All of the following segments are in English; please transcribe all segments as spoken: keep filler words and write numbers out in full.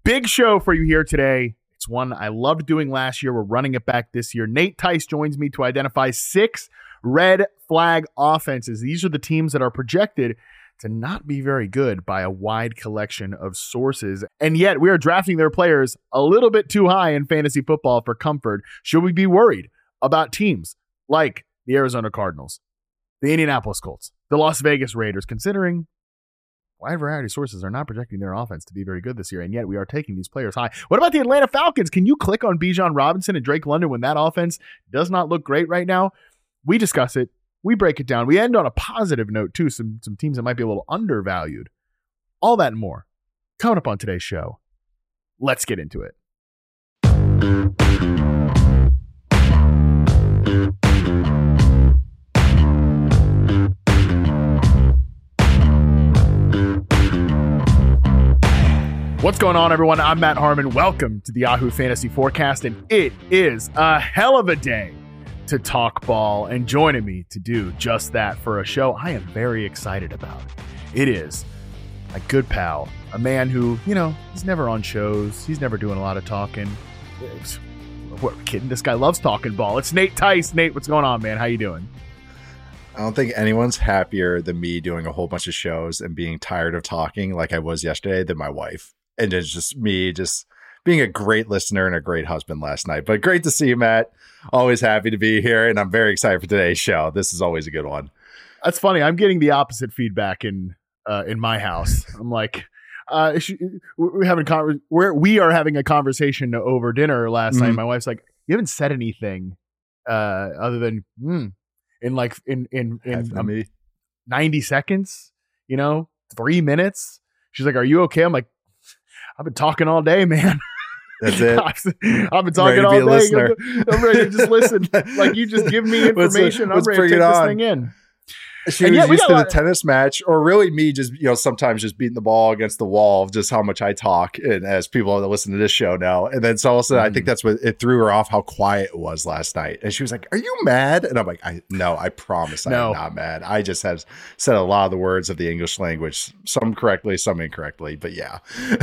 Big show for you here today. It's one I loved doing last year. We're running it back this year. Nate Tice joins me to identify six red flag offenses. These are the teams that are projected to not be very good by a wide collection of sources. And yet we are drafting their players a little bit too high in fantasy football for comfort. Should we be worried about teams like the Arizona Cardinals, the Indianapolis Colts, the Las Vegas Raiders, considering wide variety of sources are not projecting their offense to be very good this year, and yet we are taking these players high? What about the Atlanta Falcons? Can you click on Bijan Robinson and Drake London when that offense does not look great right now? We discuss it. We break it down. We end on a positive note, too. Some, some teams that might be a little undervalued. All that and more coming up on today's show. Let's get into it. What's going on, everyone? I'm Matt Harmon. Welcome to the Yahoo Fantasy Forecast, and it is a hell of a day to talk ball, and joining me to do just that for a show I am very excited about. It is my good pal, a man who, you know, he's never on shows. He's never doing a lot of talking. What, kidding? This guy loves talking ball. It's Nate Tice. Nate, what's going on, man? How you doing? I don't think anyone's happier than me doing a whole bunch of shows and being tired of talking like I was yesterday than my wife. And it's just me just being a great listener and a great husband last night. But great to see you, Matt. Always happy to be here, and I'm very excited for today's show. This is always a good one. That's funny. I'm getting the opposite feedback in uh, in my house. I'm like, uh, we're having con- we're, we are having a conversation over dinner last mm-hmm. night. My wife's like, you haven't said anything uh, other than mm, in like in in in um, ninety seconds. You know, three minutes. She's like, "Are you okay?" I'm like, "I've been talking all day, man." That's it. I've been talking all day. I'm ready to just listen. Like, you just give me information. Let's, let's I'm ready to take this thing in. She and was yeah, used to the tennis match, or really me just, you know, sometimes just beating the ball against the wall of just how much I talk. And as people that listen to this show know, and then so also mm. I think that's what it threw her off, how quiet it was last night. And she was like, "Are you mad?" And I'm like, I no, I promise no. I'm not mad. I just have said a lot of the words of the English language, some correctly, some incorrectly, but yeah.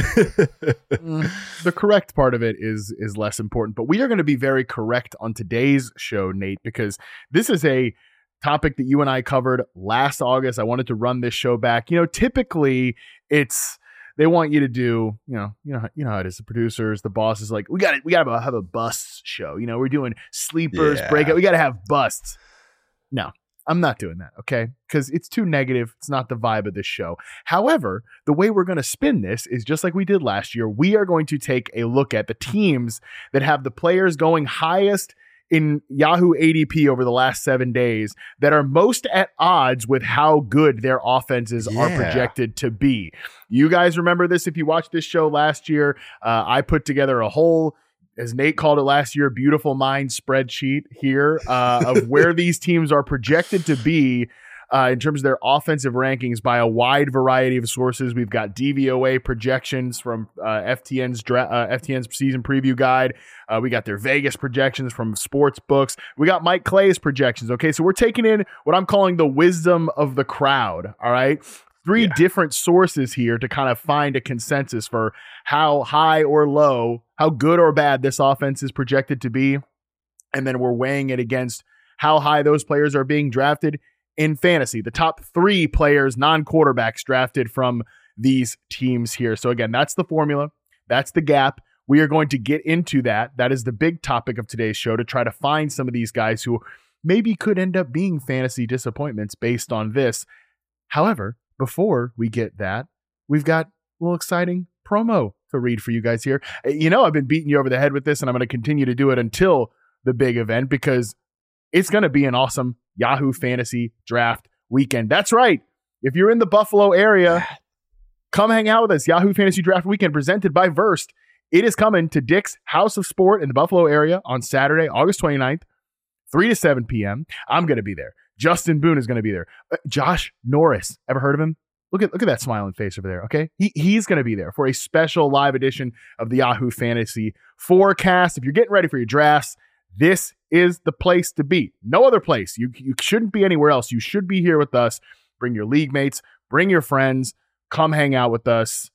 mm, the correct part of it is, is less important, but we are going to be very correct on today's show, Nate, because this is a topic that you and I covered last August. I wanted to run this show back. You know, typically it's they want you to do, you know, you know, you know how it is. The producers, the bosses, like, we got it. We got to have a busts show. You know, we're doing sleepers, yeah. breakout. We got to have busts. No, I'm not doing that. Okay, because it's too negative. It's not the vibe of this show. However, the way we're going to spin this is just like we did last year. We are going to take a look at the teams that have the players going highest in Yahoo A D P over the last seven days that are most at odds with how good their offenses yeah. are projected to be. You guys remember this if you watched this show last year. Uh, I put together a whole, as Nate called it last year, beautiful mind spreadsheet here uh, of where these teams are projected to be Uh, in terms of their offensive rankings by a wide variety of sources. We've got D V O A projections from uh, F T N's dra- uh, F T N's season preview guide. Uh, we got their Vegas projections from sports books. We got Mike Clay's projections. Okay, so we're taking in what I'm calling the wisdom of the crowd. All right, three yeah. different sources here to kind of find a consensus for how high or low, how good or bad this offense is projected to be, and then we're weighing it against how high those players are being drafted in fantasy, the top three players, non-quarterbacks drafted from these teams here. So again, that's the formula. That's the gap. We are going to get into that. That is the big topic of today's show, to try to find some of these guys who maybe could end up being fantasy disappointments based on this. However, before we get that, we've got a little exciting promo to read for you guys here. You know, I've been beating you over the head with this, and I'm going to continue to do it until the big event, because it's going to be an awesome Yahoo Fantasy Draft Weekend. That's right. If you're in the Buffalo area, come hang out with us. Yahoo Fantasy Draft Weekend presented by Versed. It is coming to Dick's House of Sport in the Buffalo area on Saturday, August twenty-ninth, three to seven p.m. I'm going to be there. Justin Boone is going to be there. Uh, Josh Norris. Ever heard of him? Look at look at that smiling face over there, okay? He He's going to be there for a special live edition of the Yahoo Fantasy Forecast. If you're getting ready for your drafts, this is the place to be. No other place. You you shouldn't be anywhere else. You should be here with us. Bring your league mates. Bring your friends. Come hang out with us.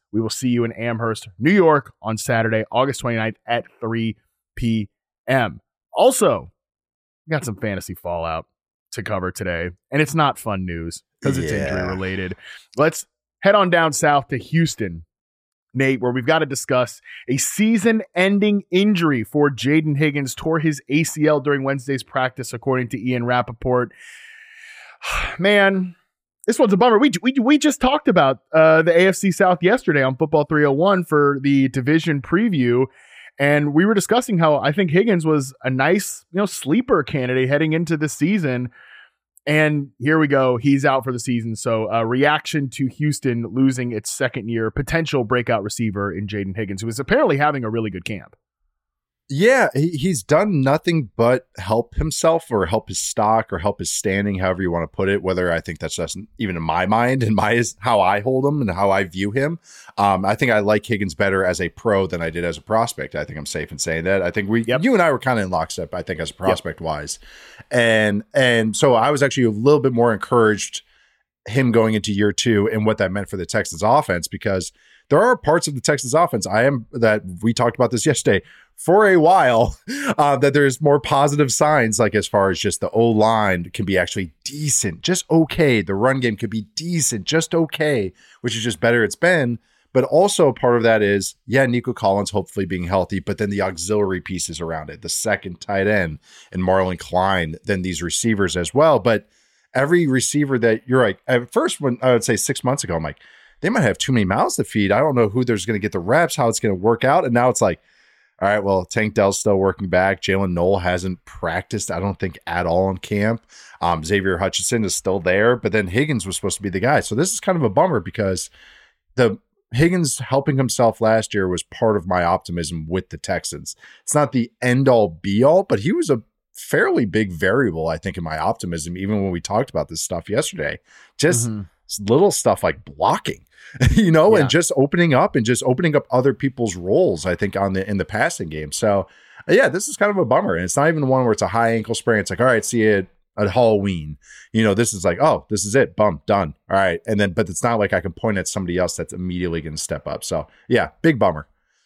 We will see you in Amherst, New York on Saturday, August twenty-ninth at three p.m. Also, we got some fantasy fallout to cover today, and it's not fun news because it's yeah. injury related. Let's head on down south to Houston, Nate, where we've got to discuss a season-ending injury for Jaden Higgins. Tore his A C L during Wednesday's practice, according to Ian Rappaport. Man, this one's a bummer. We we we just talked about uh, the A F C South yesterday on Football three oh one for the division preview, and we were discussing how I think Higgins was a nice, you know, sleeper candidate heading into the season. And here we go. He's out for the season. So a uh, reaction to Houston losing its second year potential breakout receiver in Jaden Higgins, who is apparently having a really good camp. Yeah, he, he's done nothing but help himself or help his stock or help his standing, however you want to put it, whether I think that's just even in my mind and my how I hold him and how I view him. Um, I think I like Higgins better as a pro than I did as a prospect. I think I'm safe in saying that. I think we, yep. you and I were kind of in lockstep, I think, as a prospect yep. wise. And, and so I was actually a little bit more encouraged him going into year two and what that meant for the Texans offense, because there are parts of the Texans offense I am that we talked about this yesterday for a while, uh, that there's more positive signs, like as far as just the O-line can be actually decent, just okay. The run game could be decent, just okay, which is just better it's been. But also part of that is, yeah, Nico Collins hopefully being healthy, but then the auxiliary pieces around it, the second tight end and Marlon Klein, then these receivers as well. But every receiver that you're like, at first, when I would say six months ago, I'm like, they might have too many mouths to feed. I don't know who there's going to get the reps, how it's going to work out. And now it's like, all right, well, Tank Dell's still working back. Jalen Knoll hasn't practiced, I don't think, at all in camp. Um, Xavier Hutchinson is still there, but then Higgins was supposed to be the guy. So this is kind of a bummer because the Higgins helping himself last year was part of my optimism with the Texans. It's not the end all be all, but he was a fairly big variable, I think, in my optimism, even when we talked about this stuff yesterday. Just mm-hmm. little stuff like blocking. you know, yeah. and just opening up and just opening up other people's roles, I think, on the in the passing game. So, yeah, this is kind of a bummer. And it's not even one where it's a high ankle sprain. It's like, all right, see you at, at Halloween. You know, this is like, oh, this is it. Bump, done. All right. And then, but it's not like I can point at somebody else that's immediately going to step up. So, yeah, big bummer.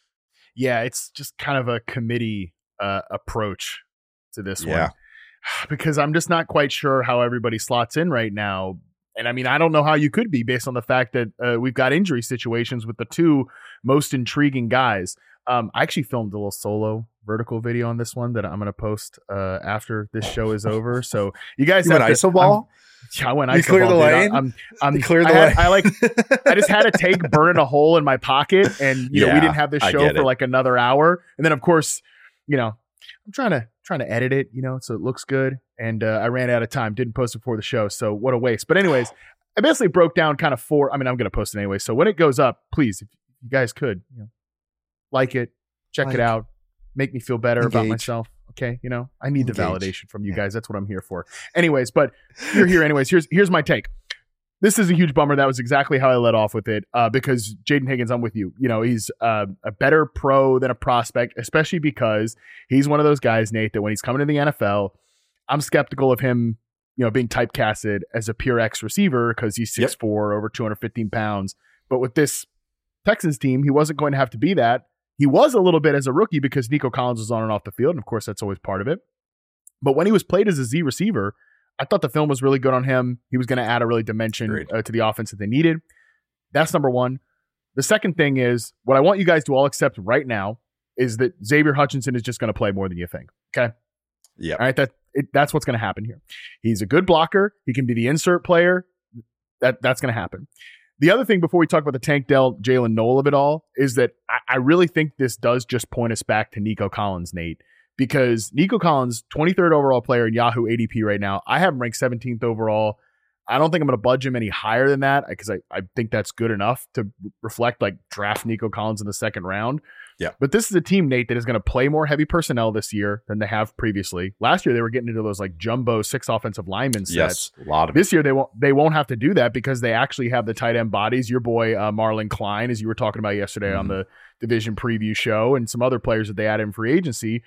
Yeah, it's just kind of a committee uh, approach to this yeah. one. Because I'm just not quite sure how everybody slots in right now. And I mean, I don't know how you could be based on the fact that uh, we've got injury situations with the two most intriguing guys. Um, I actually filmed a little solo vertical video on this one that I'm going to post uh, after this show is over. So you guys, you went iso ball. Yeah, I went you iso clear ball. The lane? I'm, I'm, you clear the I, had, lane. I like, I just had a take burning a hole in my pocket, and you yeah, know we didn't have this show for it. like another hour, and then of course, you know, I'm trying to trying to edit it, you know, so it looks good. And uh, I ran out of time, didn't post it before the show. So what a waste. But anyways, I basically broke down kind of four. I mean, I'm going to post it anyway. So when it goes up, please, if you guys could, you know, like it, check like, it out, make me feel better engage. about myself. Okay. You know, I need engage. the validation from you yeah. guys. That's what I'm here for. Anyways, but you're here anyways. Here's, here's my take. This is a huge bummer. That was exactly how I led off with it, uh, because Jaden Higgins, I'm with you. You know, he's uh, a better pro than a prospect, especially because he's one of those guys, Nate, that when he's coming to the N F L, I'm skeptical of him, you know, being typecasted as a pure X receiver because he's six foot four, yep. over two hundred fifteen pounds. But with this Texans team, he wasn't going to have to be that. He was a little bit as a rookie because Nico Collins was on and off the field. And of course, that's always part of it. But when he was played as a Z receiver, I thought the film was really good on him. He was going to add a really dimension uh, to the offense that they needed. That's number one. The second thing is what I want you guys to all accept right now is that Xavier Hutchinson is just going to play more than you think. Okay. Yeah. All right. That it, that's what's going to happen here. He's a good blocker. He can be the insert player. That that's going to happen. The other thing before we talk about the Tank Dell, Jalen Knoll of it all is that I, I really think this does just point us back to Nico Collins, Nate. Because Nico Collins, twenty-third overall player in Yahoo A D P right now. I have him ranked seventeenth overall. I don't think I'm going to budge him any higher than that because I, I think that's good enough to reflect like draft Nico Collins in the second round. Yeah. But this is a team, Nate, that is going to play more heavy personnel this year than they have previously. Last year, they were getting into those like jumbo six offensive lineman sets. Yes, a lot of This year, they won't they won't have to do that because they actually have the tight end bodies. Your boy, uh, Marlon Klein, as you were talking about yesterday mm-hmm. on the division preview show, and some other players that they added in free agency.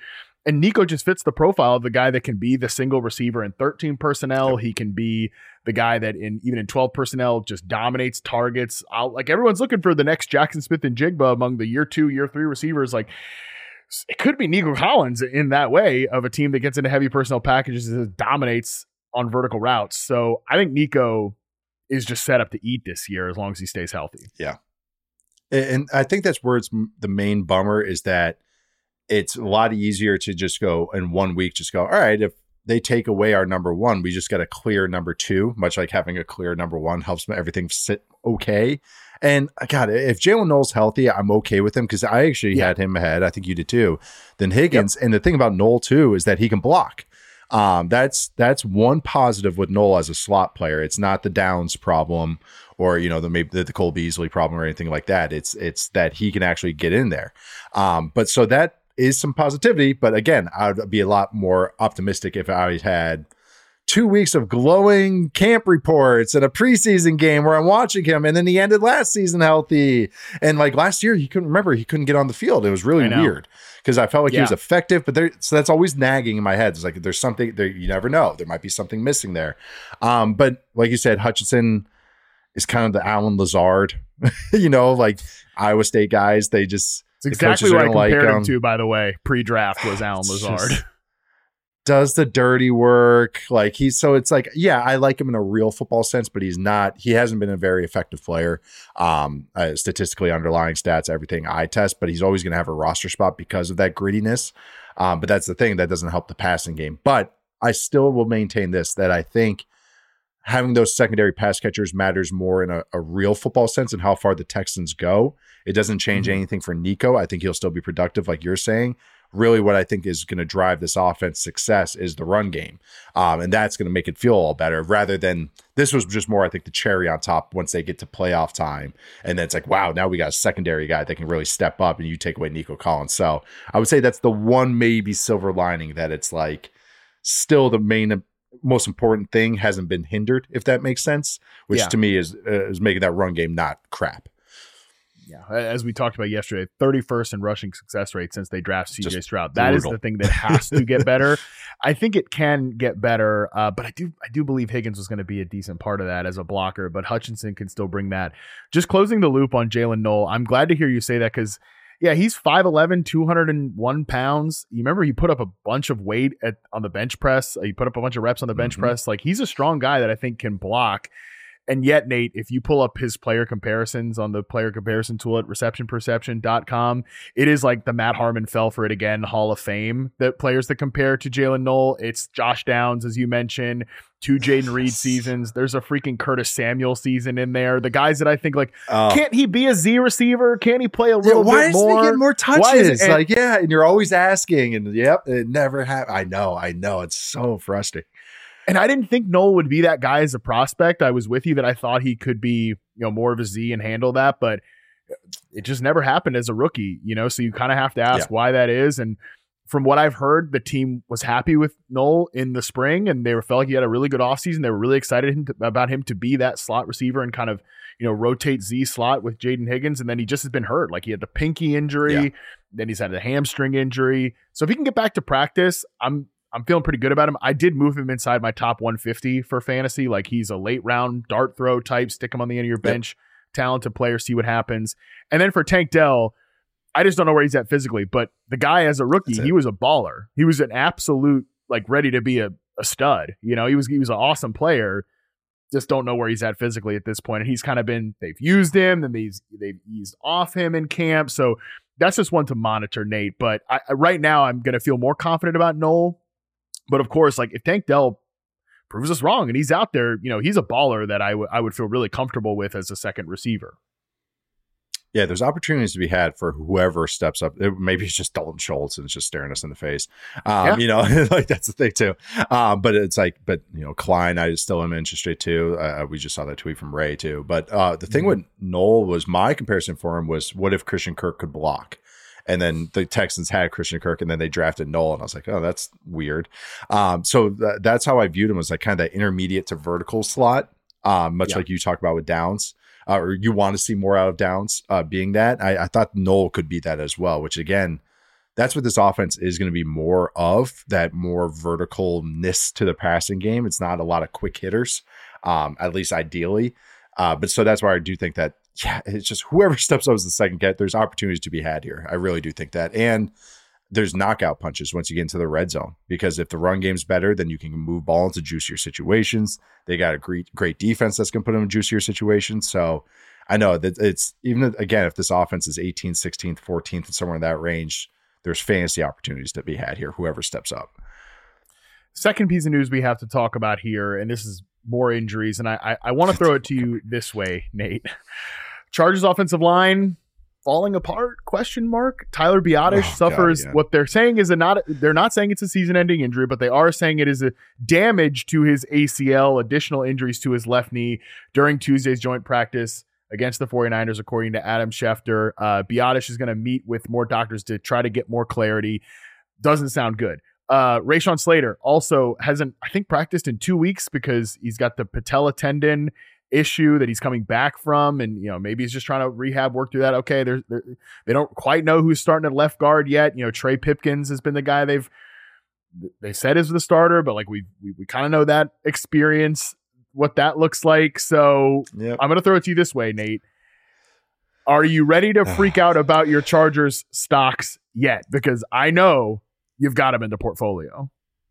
And Nico just fits the profile of the guy that can be the single receiver in thirteen personnel. He can be the guy that in even in twelve personnel just dominates targets. I'll, like everyone's looking for the next Jackson Smith and Jigba among the year two, year three receivers. Like it could be Nico Collins in that way of a team that gets into heavy personnel packages and dominates on vertical routes. So I think Nico is just set up to eat this year as long as he stays healthy. Yeah. And I think that's where it's the main bummer is that it's a lot easier to just go in one week, just go, all right, if they take away our number one, we just got a clear number two, much like having a clear number one helps everything sit okay. And God, if Jalen Noel's healthy, I'm okay with him because I actually yeah. had him ahead. I think you did too. Then Higgins. Yep. And the thing about Noel too is that he can block. Um, that's that's one positive with Noel as a slot player. It's not the Downs problem or, you know, the maybe the, the Cole Beasley problem or anything like that. It's it's that he can actually get in there. Um, but so that is some positivity. But again, I would be a lot more optimistic if I had two weeks of glowing camp reports and a preseason game where I'm watching him. And then he ended last season healthy. And like last year, he couldn't remember, he couldn't get on the field. It was really weird because I felt like yeah. he was effective, but there, so that's always nagging in my head. It's like, there's something there. You never know. There might be something missing there. Um, but like you said, Hutchinson is kind of the Alan Lazard, you know, like Iowa State guys. They just, it's exactly what I compared like, him um, to, by the way, pre-draft was Alan Lazard. Just, does the dirty work. Like he's, so it's like, yeah, I like him in a real football sense, but he's not, he hasn't been a very effective player. Um, uh, statistically underlying stats, everything I test, but he's always going to have a roster spot because of that grittiness. Um, but that's the thing that doesn't help the passing game. But I still will maintain this, that I think having those secondary pass catchers matters more in a, a real football sense and how far the Texans go. It doesn't change mm-hmm. anything for Nico. I think he'll still be productive, like you're saying. Really what I think is going to drive this offense success is the run game. Um, and that's going to make it feel all better rather than this was just more, I think, the cherry on top once they get to playoff time. And then it's like, wow, now we got a secondary guy that can really step up and you take away Nico Collins. So I would say that's the one maybe silver lining, that it's like still the main most important thing hasn't been hindered, if that makes sense, which yeah. to me is, uh, is making that run game not crap. Yeah, as we talked about yesterday, thirty-first in rushing success rate since they draft C J Stroud. That brutal. Is the thing that has to get better. I think it can get better, uh, but I do I do believe Higgins was going to be a decent part of that as a blocker, but Hutchinson can still bring that. Just closing the loop on Jalen Noel, I'm glad to hear you say that because, yeah, he's five eleven, two hundred one pounds. You remember he put up a bunch of weight at on the bench press. He put up a bunch of reps on the bench mm-hmm. press. Like, he's a strong guy that I think can block. And yet, Nate, if you pull up his player comparisons on the player comparison tool at reception perception dot com, it is like the Matt Harmon fell for it again Hall of Fame that players that compare to Jalen Noel. It's Josh Downs, as you mentioned, two Jaden Reed seasons. There's a freaking Curtis Samuel season in there. The guys that I think like, oh. can't he be a Z receiver? Can't he play a little yeah, why bit more? Why is he getting more touches? It, like, yeah, and you're always asking, and yep, it never happened. I know, I know. It's so frustrating. And I didn't think Noel would be that guy as a prospect. I was with you that I thought he could be, you know, more of a Z and handle that, but it just never happened as a rookie, you know? So you kind of have to ask yeah. why that is. And from what I've heard, the team was happy with Noel in the spring and they were felt like he had a really good offseason. They were really excited to, about him to be that slot receiver and kind of, you know, rotate Z slot with Jaden Higgins. And then he just has been hurt. Like he had the pinky injury, yeah. then he's had a hamstring injury. So if he can get back to practice, I'm, I'm feeling pretty good about him. I did move him inside my top one fifty for fantasy. Like he's a late round dart throw type, stick him on the end of your bench, yep. talented player, see what happens. And then for Tank Dell, I just don't know where he's at physically, but the guy as a rookie, he was a baller. He was an absolute, like ready to be a, a stud. You know, he was, he was an awesome player. Just don't know where he's at physically at this point. And he's kind of been, they've used him and they've, they've eased off him in camp. So that's just one to monitor, Nate. But I, right now I'm going to feel more confident about Noel. But of course, like if Tank Dell proves us wrong and he's out there, you know, he's a baller that I, w- I would feel really comfortable with as a second receiver. Yeah, there's opportunities to be had for whoever steps up. It, maybe it's just Dalton Schultz and it's just staring us in the face. Um, yeah. You know, like that's the thing too. Um, but it's like, but you know, Klein, I still am interested too. Uh, we just saw that tweet from Ray too. But uh, the thing mm-hmm. with Noel was my comparison for him was, what if Christian Kirk could block? And then the Texans had Christian Kirk and then they drafted Noel. And I was like, oh, that's weird. Um, so th- that's how I viewed him, as like kind of that intermediate to vertical slot, um, much yeah. like you talk about with Downs, uh, or you want to see more out of Downs uh, being that. I, I thought Noel could be that as well, which again, that's what this offense is going to be more of, that more verticalness to the passing game. It's not a lot of quick hitters, um, at least ideally. Uh, but so that's why I do think that, yeah, it's just whoever steps up as the second get, there's opportunities to be had here. I really do think that. And there's knockout punches once you get into the red zone, because if the run game's better, then you can move ball into juicier situations. They got a great, great defense that's going to put them in juicier situations. So I know that it's, even again, if this offense is eighteenth, sixteenth, fourteenth, and somewhere in that range, there's fantasy opportunities to be had here, whoever steps up. Second piece of news we have to talk about here, and this is more injuries, and I I, I want to throw it to you this way, Nate. Chargers offensive line falling apart, question mark. Tyler Biadasz oh, suffers God, yeah. what they're saying is a not they're not saying it's a season-ending injury, but they are saying it is a damage to his A C L, additional injuries to his left knee during Tuesday's joint practice against the 49ers, according to Adam Schefter. Uh, Biadasz is going to meet with more doctors to try to get more clarity. Doesn't sound good. Uh, Rashawn Slater also hasn't, I think, practiced in two weeks because he's got the patella tendon issue that he's coming back from, and you know, maybe he's just trying to rehab, work through that. Okay, they're, they're they don't quite know who's starting at left guard yet. You know, Trey Pipkins has been the guy they've they said is the starter, but like we we, we kind of know that experience, what that looks like. So yep. I'm going to throw it to you this way, Nate. Are you ready to freak out about your Chargers stocks yet? Because I know you've got them in the portfolio.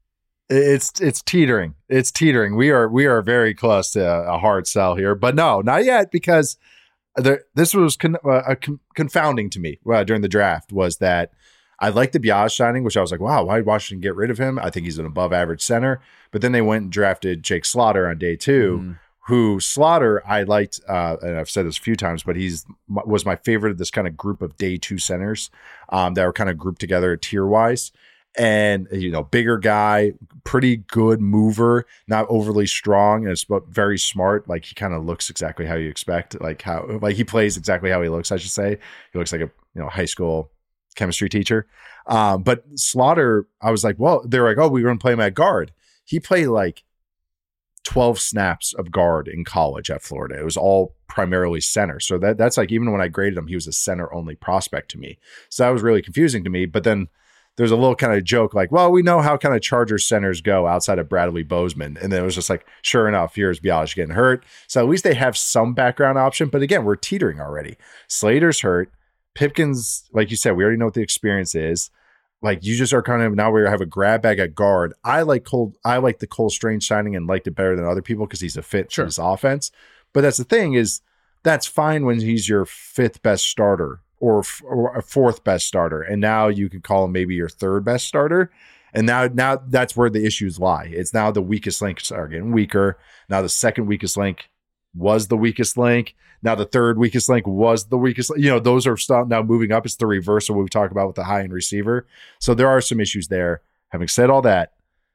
It's it's teetering. It's teetering. We are we are very close to a hard sell here, but no, not yet, because there, this was con, uh, con, confounding to me uh, during the draft. Was that I liked the Biadasz signing, which I was like, wow, why did Washington get rid of him? I think he's an above average center. But then they went and drafted Jake Slaughter on day two, mm. who Slaughter I liked, uh, and I've said this a few times, but he's was my favorite of this kind of group of day two centers um, that were kind of grouped together tier wise. And, you know, bigger guy, pretty good mover, not overly strong, and it's but very smart. Like, he kind of looks exactly how you expect, like how, like he plays exactly how he looks, I should say. He looks like a, you know, high school chemistry teacher. Um, but Slaughter, I was like, well, they're like, oh, we're going to play him at guard. He played like twelve snaps of guard in college at Florida. It was all primarily center. So that that's like, even when I graded him, he was a center only prospect to me. So that was really confusing to me. But then there's a little kind of joke like, well, we know how kind of Charger centers go outside of Bradley Bozeman. And then it was just like, sure enough, here's Biadasz getting hurt. So at least they have some background option. But again, we're teetering already. Slater's hurt. Pipkins, like you said, we already know what the experience is. Like, you just are kind of, now we have a grab bag at guard. I like Cole, I like the Cole Strange signing and liked it better than other people because he's a fit sure. for his offense. But that's the thing is, that's fine when he's your fifth best starter. Or, or a fourth best starter, and now you can call him maybe your third best starter, and now now that's where the issues lie. It's now the weakest links are getting weaker. Now the second weakest link was the weakest link. Now the third weakest link was the weakest. You know, those are start now moving up. It's the reverse of what we talk about with the high end receiver. So there are some issues there. Having said all that,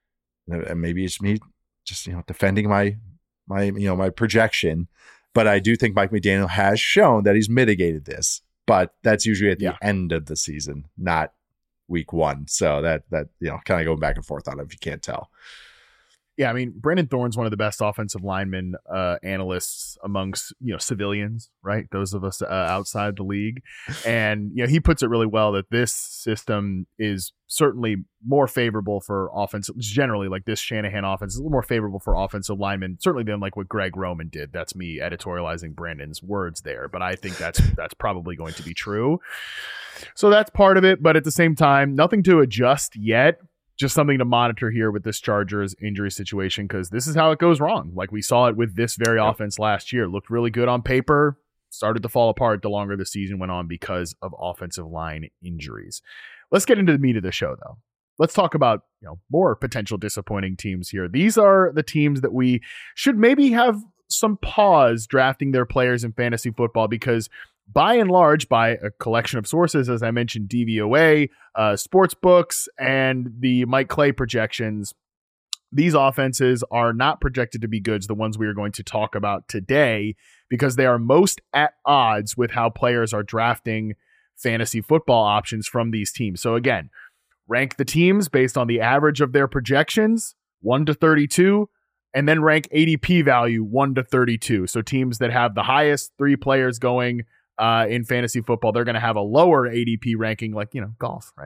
and maybe it's me just you know defending my my you know my projection, but I do think Mike McDaniel has shown that he's mitigated this. But that's usually at the yeah. end of the season, not week one. So that, that you know, kind of going back and forth on it if you can't tell. Yeah, I mean, Brandon Thorne's one of the best offensive lineman uh, analysts amongst, you know, civilians, right? Those of us uh, outside the league. And, you know, he puts it really well that this system is certainly more favorable for offensive, generally like this Shanahan offense is a little more favorable for offensive linemen, certainly than like what Greg Roman did. That's me editorializing Brandon's words there, but I think that's, that's probably going to be true. So that's part of it. But at the same time, nothing to adjust yet. Just something to monitor here with this Chargers injury situation, because this is how it goes wrong. Like we saw it with this very yep. offense last year. Looked really good on paper, started to fall apart the longer the season went on because of offensive line injuries. Let's get into the meat of the show, though. Let's talk about you know more potential disappointing teams here. These are the teams that we should maybe have some pause drafting their players in fantasy football, because by and large, by a collection of sources, as I mentioned, D V O A, uh, sports books, and the Mike Clay projections, these offenses are not projected to be good, the ones we are going to talk about today, because they are most at odds with how players are drafting fantasy football options from these teams. So again, rank the teams based on the average of their projections, one to thirty-two, and then rank A D P value one to thirty-two. So teams that have the highest three players going Uh, in fantasy football, they're going to have a lower A D P ranking, like, you know, golf, right?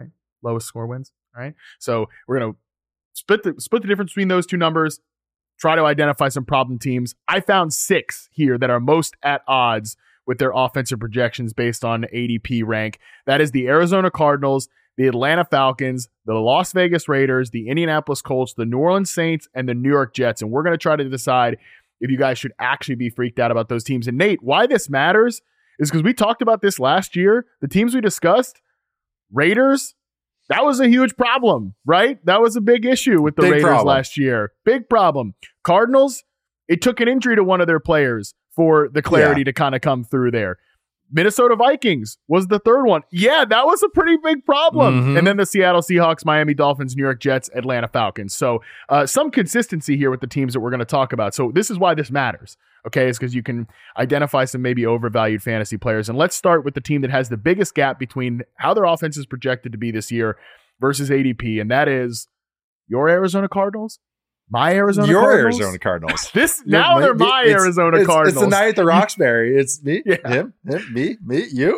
lowest score wins. All right. So we're going to split the, split the difference between those two numbers, try to identify some problem teams. I found six here that are most at odds with their offensive projections based on A D P rank. That is the Arizona Cardinals, the Atlanta Falcons, the Las Vegas Raiders, the Indianapolis Colts, the New Orleans Saints, and the New York Jets. And we're going to try to decide if you guys should actually be freaked out about those teams. And Nate, why this matters is because we talked about this last year. The teams we discussed, Raiders, that was a huge problem, right? That was a big issue with the big Raiders problem. last year. Big problem. Cardinals, it took an injury to one of their players for the clarity yeah. to kind of come through there. Minnesota Vikings was the third one. Yeah, that was a pretty big problem. Mm-hmm. And then the Seattle Seahawks, Miami Dolphins, New York Jets, Atlanta Falcons. So uh, some consistency here with the teams that we're going to talk about. So this is why this matters, okay? It's because you can identify some maybe overvalued fantasy players. And let's start with the team that has the biggest gap between how their offense is projected to be this year versus A D P, and that is your Arizona Cardinals. My Arizona Your Cardinals? Arizona Cardinals. This now they're my it's, Arizona it's, Cardinals. It's the night at the Roxbury. It's me, yeah. him, him, me, me, you.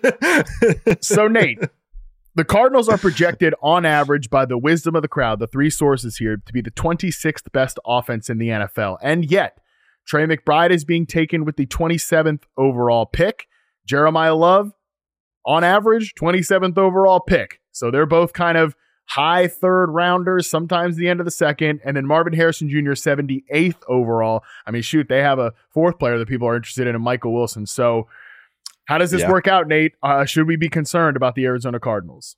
So Nate, the Cardinals are projected on average by the wisdom of the crowd, the three sources here, to be the twenty-sixth best offense in the N F L. And yet, Trey McBride is being taken with the twenty-seventh overall pick. Jeremiah Love, on average, twenty-seventh overall pick. So they're both kind of high third rounders, sometimes the end of the second. And then Marvin Harrison Junior, seventy-eighth overall. I mean, shoot, they have a fourth player that people are interested in, in Michael Wilson. So how does this yeah. work out, Nate? Uh, should we be concerned about the Arizona Cardinals?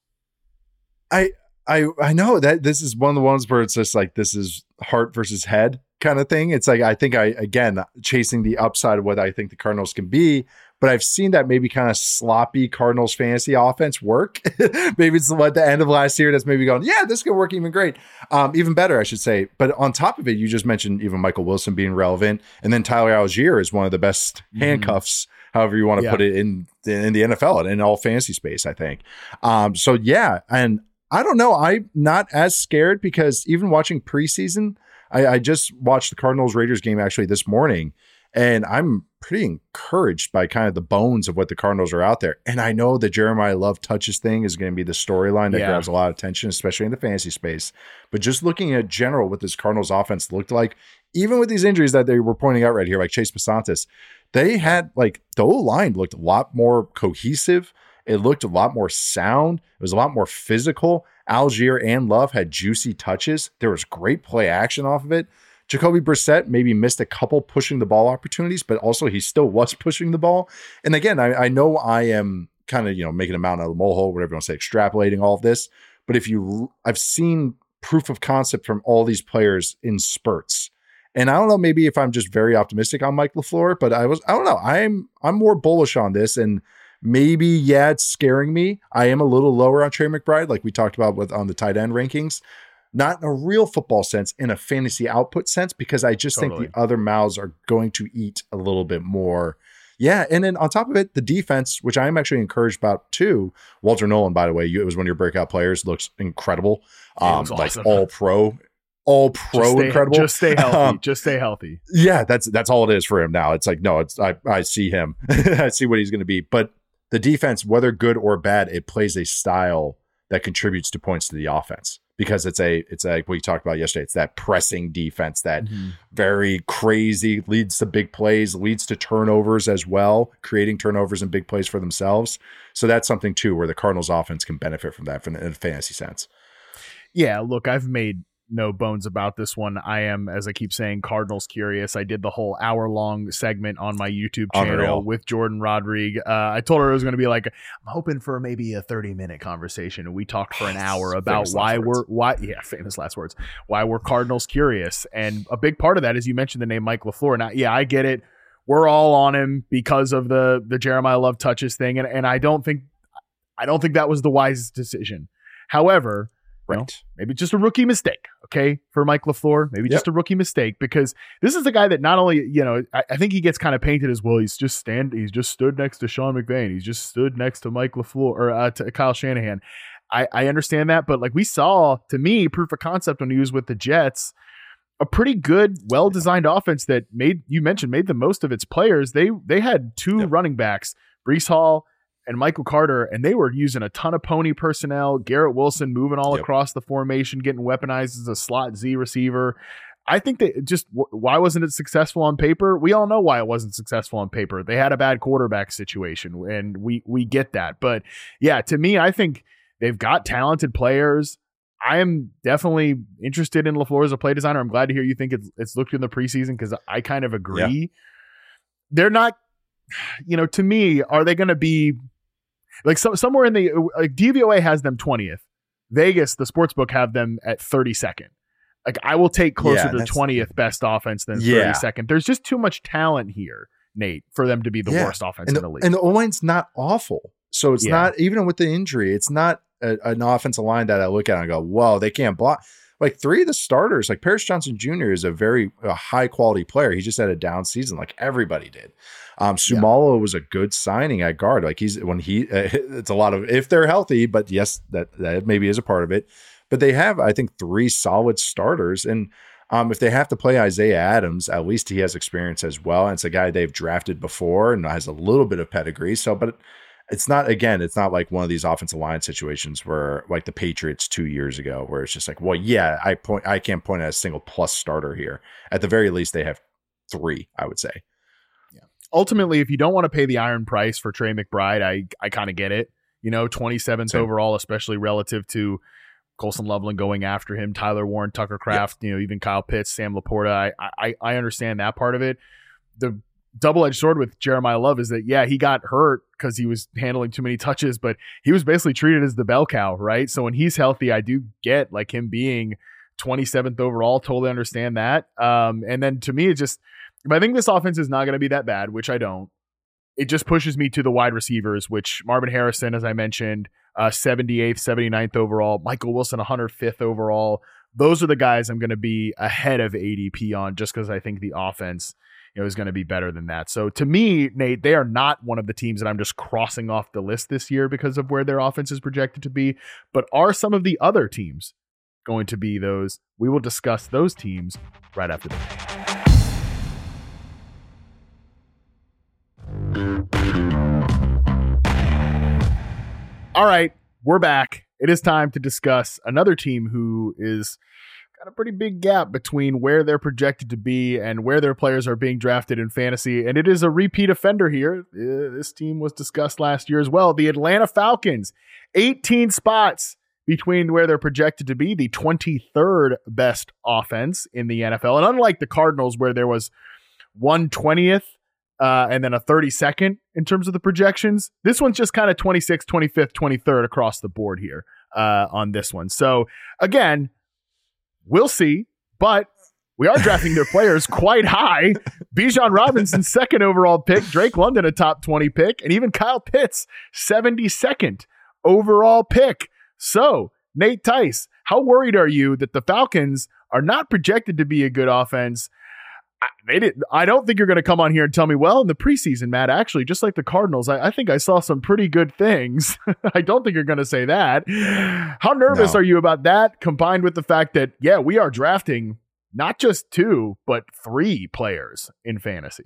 I, I, I know that this is one of the ones where it's just like, this is heart versus head kind of thing. It's like, I think I, again, chasing the upside of what I think the Cardinals can be. But I've seen that maybe kind of sloppy Cardinals fantasy offense work. Maybe it's at the end of last year that's maybe going, yeah, this could work even great. Um, even better, I should say. But on top of it, you just mentioned even Michael Wilson being relevant. And then Tyler Algier is one of the best mm. handcuffs, however you want to yeah. put it, in, in the N F L and in all fantasy space, I think. Um, so, yeah. And I don't know. I'm not as scared because even watching preseason, I, I just watched the Cardinals-Raiders game actually this morning. And I'm pretty encouraged by kind of the bones of what the Cardinals are out there. And I know the Jeremiah Love touches thing is going to be the storyline that yeah. grabs a lot of attention, especially in the fantasy space. But just looking at general what this Cardinals offense looked like, even with these injuries that they were pointing out right here, like Chase Pasantis, they had like the O-line looked a lot more cohesive. It looked a lot more sound. It was a lot more physical. Algier and Love had juicy touches. There was great play action off of it. Jacoby Brissett maybe missed a couple pushing the ball opportunities, but also he still was pushing the ball. And again, I, I know I am kind of, you know, making a mountain out of a molehill, whatever you want to say, extrapolating all of this. But if you, I've seen proof of concept from all these players in spurts. And I don't know, maybe if I'm just very optimistic on Mike LaFleur, but I was, I don't know. I'm, I'm more bullish on this. And maybe, yeah, it's scaring me. I am a little lower on Trey McBride, like we talked about with on the tight end rankings. Not in a real football sense, in a fantasy output sense, because I just totally. think the other mouths are going to eat a little bit more. Yeah, and then on top of it, the defense, which I am actually encouraged about too. Walter Nolan, by the way, you, it was one of your breakout players, looks incredible. Yeah, um, like awesome. all pro, all pro just stay, incredible. Just stay healthy. Um, just stay healthy. Yeah, that's that's all it is for him now. It's like, no, it's I, I see him. I see what he's going to be. But the defense, whether good or bad, it plays a style that contributes to points to the offense. Because it's a, it's like we talked about yesterday. It's that pressing defense that mm-hmm. very crazy leads to big plays, leads to turnovers as well, creating turnovers and big plays for themselves. So that's something too, where the Cardinals offense can benefit from that in a fantasy sense. Yeah, look, I've made no bones about this one. I am, as I keep saying, Cardinals curious. I did the whole hour long segment on my YouTube channel Unreal. with Jordan Rodrigue. Uh, I told her it was going to be like, I'm hoping for maybe a thirty minute conversation. And we talked for an hour about why we're, why, yeah, famous last words, why we're Cardinals curious. And a big part of that is you mentioned the name Mike LaFleur. Now, yeah, I get it. We're all on him because of the, the Jeremiah Love touches thing. And, and I don't think, I don't think that was the wisest decision. However, Right. You know, maybe just a rookie mistake, okay, for Mike LaFleur. Maybe yep. just a rookie mistake, because this is the guy that not only, you know, I, I think he gets kind of painted as, well, he's just stand, he's just stood next to Sean McVay. He's just stood next to Mike LaFleur or uh, to Kyle Shanahan. I, I understand that, but like we saw, to me, proof of concept when he was with the Jets, a pretty good, well-designed yeah. offense that made, you mentioned, made the most of its players. They they had two yep. running backs, Breece Hall and Michael Carter, and they were using a ton of pony personnel. Garrett Wilson moving all yep. across the formation, getting weaponized as a slot Z receiver. I think that just why wasn't it successful on paper? We all know why it wasn't successful on paper. They had a bad quarterback situation, and we we get that. But yeah, to me, I think they've got talented players. I am definitely interested in LaFleur as a play designer. I'm glad to hear you think it's, it's looked in the preseason because I kind of agree. Yeah. They're not, you know, to me, are they going to be like so, somewhere in the like D V O A has them twentieth. Vegas, the sportsbook, have them at thirty-second. Like I will take closer yeah, to twentieth best offense than yeah. thirty-second. There's just too much talent here, Nate, for them to be the yeah. worst offense and in the, the league. And the O-line's not awful. So it's yeah. not, even with the injury, it's not a, an offensive line that I look at and I go, whoa, they can't block. Like three of the starters, like Paris Johnson Junior is a very a high quality player. He just had a down season like everybody did. Um, Sumalo yeah. was a good signing at guard. Like he's when he, uh, it's a lot of, if they're healthy, but yes, that, that maybe is a part of it. But they have, I think, three solid starters. And um, if they have to play Isaiah Adams, at least he has experience as well. And it's a guy they've drafted before and has a little bit of pedigree. So, but it's not, again, it's not like one of these offensive line situations where like the Patriots two years ago, where it's just like, well, yeah, I point, I can't point at a single plus starter here. At the very least, they have three, I would say. Yeah. Ultimately, if you don't want to pay the iron price for Trey McBride, I, I kind of get it. You know, twenty-seventh Same. Overall, especially relative to Colson Loveland going after him, Tyler Warren, Tucker Kraft, yep. you know, even Kyle Pitts, Sam Laporta. I, I I understand that part of it. The double-edged sword with Jeremiah Love is that, yeah, he got hurt because he was handling too many touches, but he was basically treated as the bell cow, right? So when he's healthy, I do get like him being twenty-seventh overall. Totally understand that. Um, and then to me, it just, if I think this offense is not going to be that bad, which I don't, it just pushes me to the wide receivers, which Marvin Harrison, as I mentioned, uh, seventy-eighth, seventy-ninth overall, Michael Wilson, one hundred fifth overall. Those are the guys I'm going to be ahead of A D P on just because I think the offense, you know, is going to be better than that. So to me, Nate, they are not one of the teams that I'm just crossing off the list this year because of where their offense is projected to be, but are some of the other teams going to be those? We will discuss those teams right after this. All right, we're back. It is time to discuss another team who is got a pretty big gap between where they're projected to be and where their players are being drafted in fantasy. And it is a repeat offender here. Uh, this team was discussed last year as well. The Atlanta Falcons, eighteen spots between where they're projected to be, the twenty-third best offense in the N F L. And unlike the Cardinals, where there was one twentieth uh, and then a thirty-second in terms of the projections, this one's just kind of twenty-sixth, twenty-fifth, twenty-third across the board here uh, on this one. So again, we'll see, but we are drafting their players quite high. Bijan Robinson, second overall pick. Drake London, a top twenty pick. And even Kyle Pitts, seventy-second overall pick. So, Nate Tice, how worried are you that the Falcons are not projected to be a good offense? I, they didn't, I don't think you're going to come on here and tell me, well, in the preseason, Matt, actually, just like the Cardinals, I, I think I saw some pretty good things. I don't think you're going to say that. How nervous no. are you about that, combined with the fact that, yeah, we are drafting not just two, but three players in fantasy?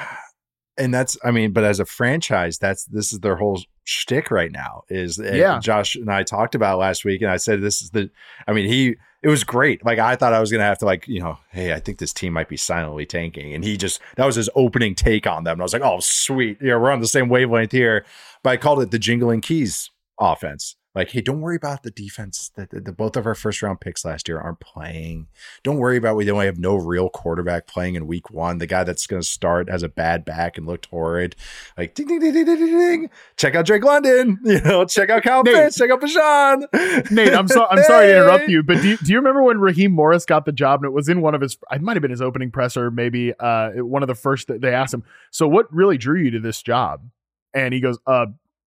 And that's, I mean, but as a franchise, that's, this is their whole shtick right now is, yeah. Josh and I talked about last week, and I said, this is the, I mean, he, it was great. Like, I thought I was going to have to, like, you know, hey, I think this team might be silently tanking. And he just, that was his opening take on them. And I was like, oh, sweet. Yeah, we're on the same wavelength here. But I called it the jingling keys offense. Like, hey, don't worry about the defense. That the, the, both of our first round picks last year aren't playing. Don't worry about we only have no real quarterback playing in week one. The guy that's going to start has a bad back and looked horrid. Like, ding, ding, ding, ding, ding, ding. Check out Drake London. You know, check out Kyle Pitts. Check out Bijan. Nate, I'm so I'm hey. sorry to interrupt you, but do you, do you remember when Raheem Morris got the job? And it was in one of his, it might have been his opening presser, maybe uh, one of the first that they asked him. So, what really drew you to this job? And he goes, uh.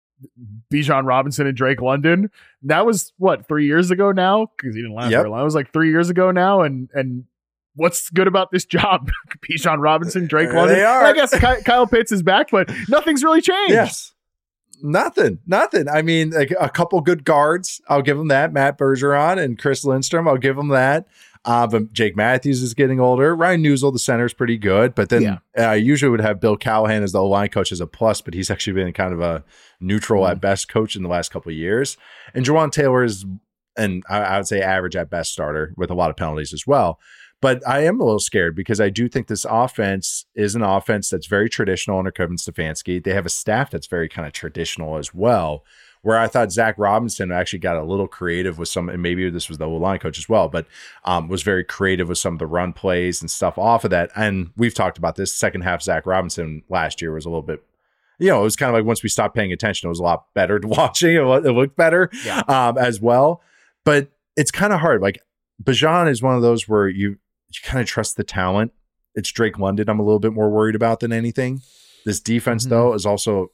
Bijan Robinson and Drake London. That was what, three years ago now? Because he didn't last yep. very long. It was like three years ago now. And and what's good about this job? Bijan Robinson, Drake there London. They are. I guess Ky- Kyle Pitts is back, but nothing's really changed. Yes. Nothing, nothing. I mean, like a couple good guards. I'll give them that. Matt Bergeron and Chris Lindstrom. I'll give them that. Uh, but Jake Matthews is getting older. Ryan Newsel, the center, is pretty good. But then yeah. I usually would have Bill Callahan as the O-line coach as a plus, but he's actually been kind of a neutral mm-hmm. at best coach in the last couple of years. And Juwan Taylor is, and I, I would say average at best starter with a lot of penalties as well. But I am a little scared because I do think this offense is an offense that's very traditional under Kevin Stefanski. They have a staff that's very kind of traditional as well, where I thought Zach Robinson actually got a little creative with some, and maybe this was the O-line coach as well, but um, was very creative with some of the run plays and stuff off of that. And we've talked about this. Second half Zach Robinson last year was a little bit, you know, it was kind of like once we stopped paying attention, it was a lot better to watching. It, it looked better yeah. um, as well. But it's kind of hard. Like Bijan is one of those where you, you kind of trust the talent. It's Drake London I'm a little bit more worried about than anything. This defense, mm-hmm. though, is also,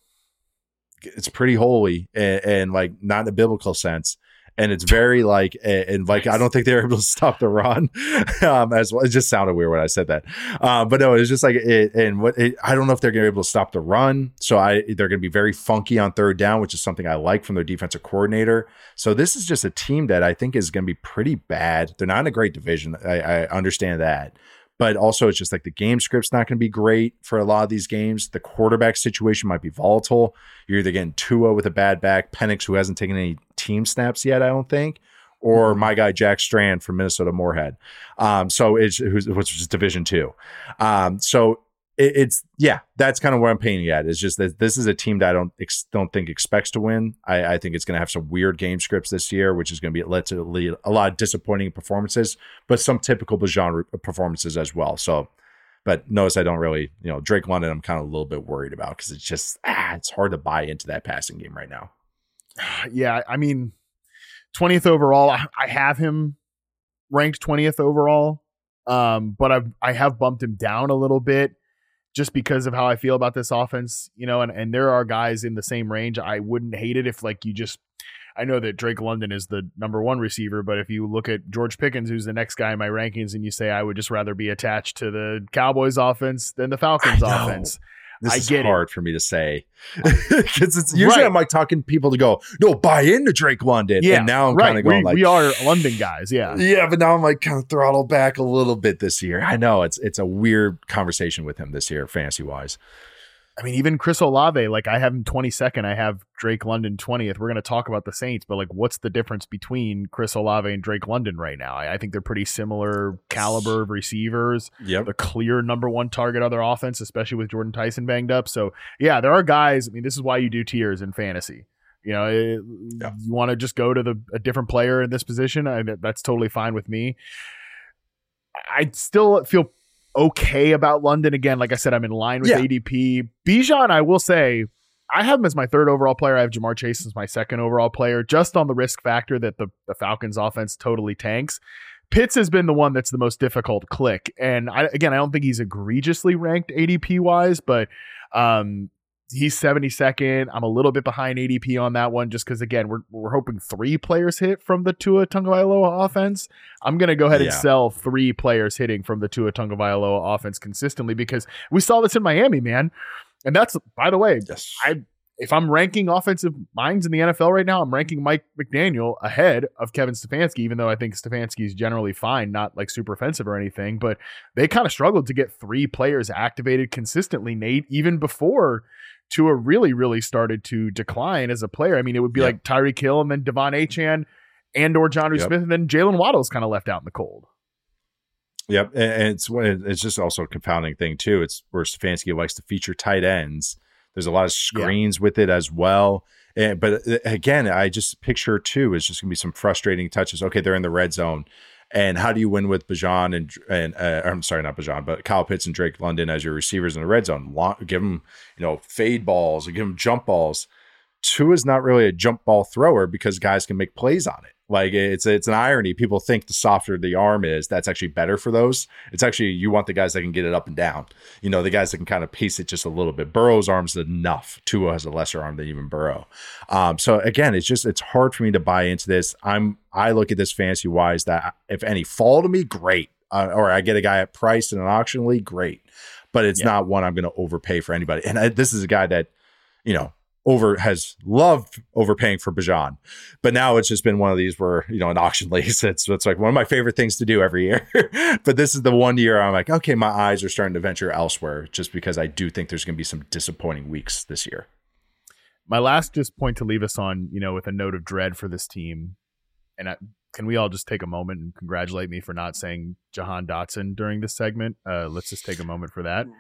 it's pretty holy and, and like not in a biblical sense. And it's very like, and like, I don't think they're able to stop the run um, as well. It just sounded weird when I said that. Uh, but no, it's just like, it, and what it, I don't know if they're going to be able to stop the run. So I, they're going to be very funky on third down, which is something I like from their defensive coordinator. So this is just a team that I think is going to be pretty bad. They're not in a great division. I, I understand that. But also, it's just like the game script's not going to be great for a lot of these games. The quarterback situation might be volatile. You're either getting Tua with a bad back, Penix, who hasn't taken any team snaps yet, I don't think, or my guy Jack Strand from Minnesota Moorhead. Um, so it's who's which is Division Two. Um, so it, it's yeah, that's kind of where I'm painting at. It's just that this is a team that I don't ex- don't think expects to win. I, I think it's going to have some weird game scripts this year, which is going to be led to lead a lot of disappointing performances, but some typical Bijan performances as well. So, but notice I don't really, you know, Drake London I'm kind of a little bit worried about because it's just ah, it's hard to buy into that passing game right now. Yeah, I mean, twentieth overall. I, I have him ranked twentieth overall, um, but I've I have bumped him down a little bit. Just because of how I feel about this offense, you know, and, and there are guys in the same range. I wouldn't hate it if like you just, I know that Drake London is the number one receiver, but if you look at George Pickens, who's the next guy in my rankings, and you say, I would just rather be attached to the Cowboys offense than the Falcons offense. This I is get hard it. for me to say because it's usually right. I'm like talking people to go, no, buy into Drake London. Yeah, and now I'm right. kind of going we, like, we are London guys. Yeah. Yeah. But now I'm like kind of throttle back a little bit this year. I know it's, it's a weird conversation with him this year, fantasy wise. I mean, even Chris Olave, like I have him twenty-second. I have Drake London twentieth. We're going to talk about the Saints, but like, what's the difference between Chris Olave and Drake London right now? I, I think they're pretty similar caliber of receivers. Yep. The clear number one target of their offense, especially with Jordan Tyson banged up. So yeah, there are guys. I mean, this is why you do tiers in fantasy. You know, it, yeah. you want to just go to the a different player in this position. I, that's totally fine with me. I still feel okay about London. Again, like I said, I'm in line with yeah. A D P. Bijan, I will say, I have him as my third overall player. I have Jamar Chase as my second overall player, just on the risk factor that the, the Falcons offense totally tanks. Pitts has been the one that's the most difficult click. And I, again, I don't think he's egregiously ranked A D P wise, but um, he's seventy-second. I'm a little bit behind A D P on that one, just because again, we're we're hoping three players hit from the Tua Tagovailoa offense. I'm gonna go ahead yeah. and sell three players hitting from the Tua Tagovailoa offense consistently, because we saw this in Miami, man. And that's, by the way, yes. I if I'm ranking offensive minds in the N F L right now, I'm ranking Mike McDaniel ahead of Kevin Stefanski, even though I think Stefanski is generally fine, not like super offensive or anything. But they kind of struggled to get three players activated consistently, Nate, even before Tua really, really started to decline as a player. I mean, it would be yep. like Tyreek Hill and then Devon Achane and or Jonnu yep. Smith, and then Jalen Waddle's kind of left out in the cold. Yep, and it's it's just also a confounding thing too. It's where Stefanski likes to feature tight ends. There's a lot of screens yeah. with it as well. And, but again, I just picture too, it's just gonna be some frustrating touches. Okay, they're in the red zone. And how do you win with Bijan and and uh, I'm sorry, not Bijan, but Kyle Pitts and Drake London as your receivers in the red zone? Give them, you know, fade balls, or give them jump balls. Tua's not really a jump ball thrower because guys can make plays on it. Like it's it's an irony. People think the softer the arm is, that's actually better for those. It's actually, you want the guys that can get it up and down. You know, the guys that can kind of pace it just a little bit. Burrow's arm's enough. Tua has a lesser arm than even Burrow. Um, so again, it's just, it's hard for me to buy into this. I'm I look at this fantasy wise that if any fall to me, great. Uh, or I get a guy at price in an auction league, great. But it's yeah. not one I'm going to overpay for anybody. And I, this is a guy that, you know, over has loved overpaying for Bijan, but now it's just been one of these where, you know, an auction lease, it's, it's like one of my favorite things to do every year. But this is the one year I'm like, okay, my eyes are starting to venture elsewhere, just because I do think there's going to be some disappointing weeks this year. My last just point to leave us on, you know, with a note of dread for this team. And I, can we all just take a moment and congratulate me for not saying Jahan Dotson during this segment? Uh, let's just take a moment for that.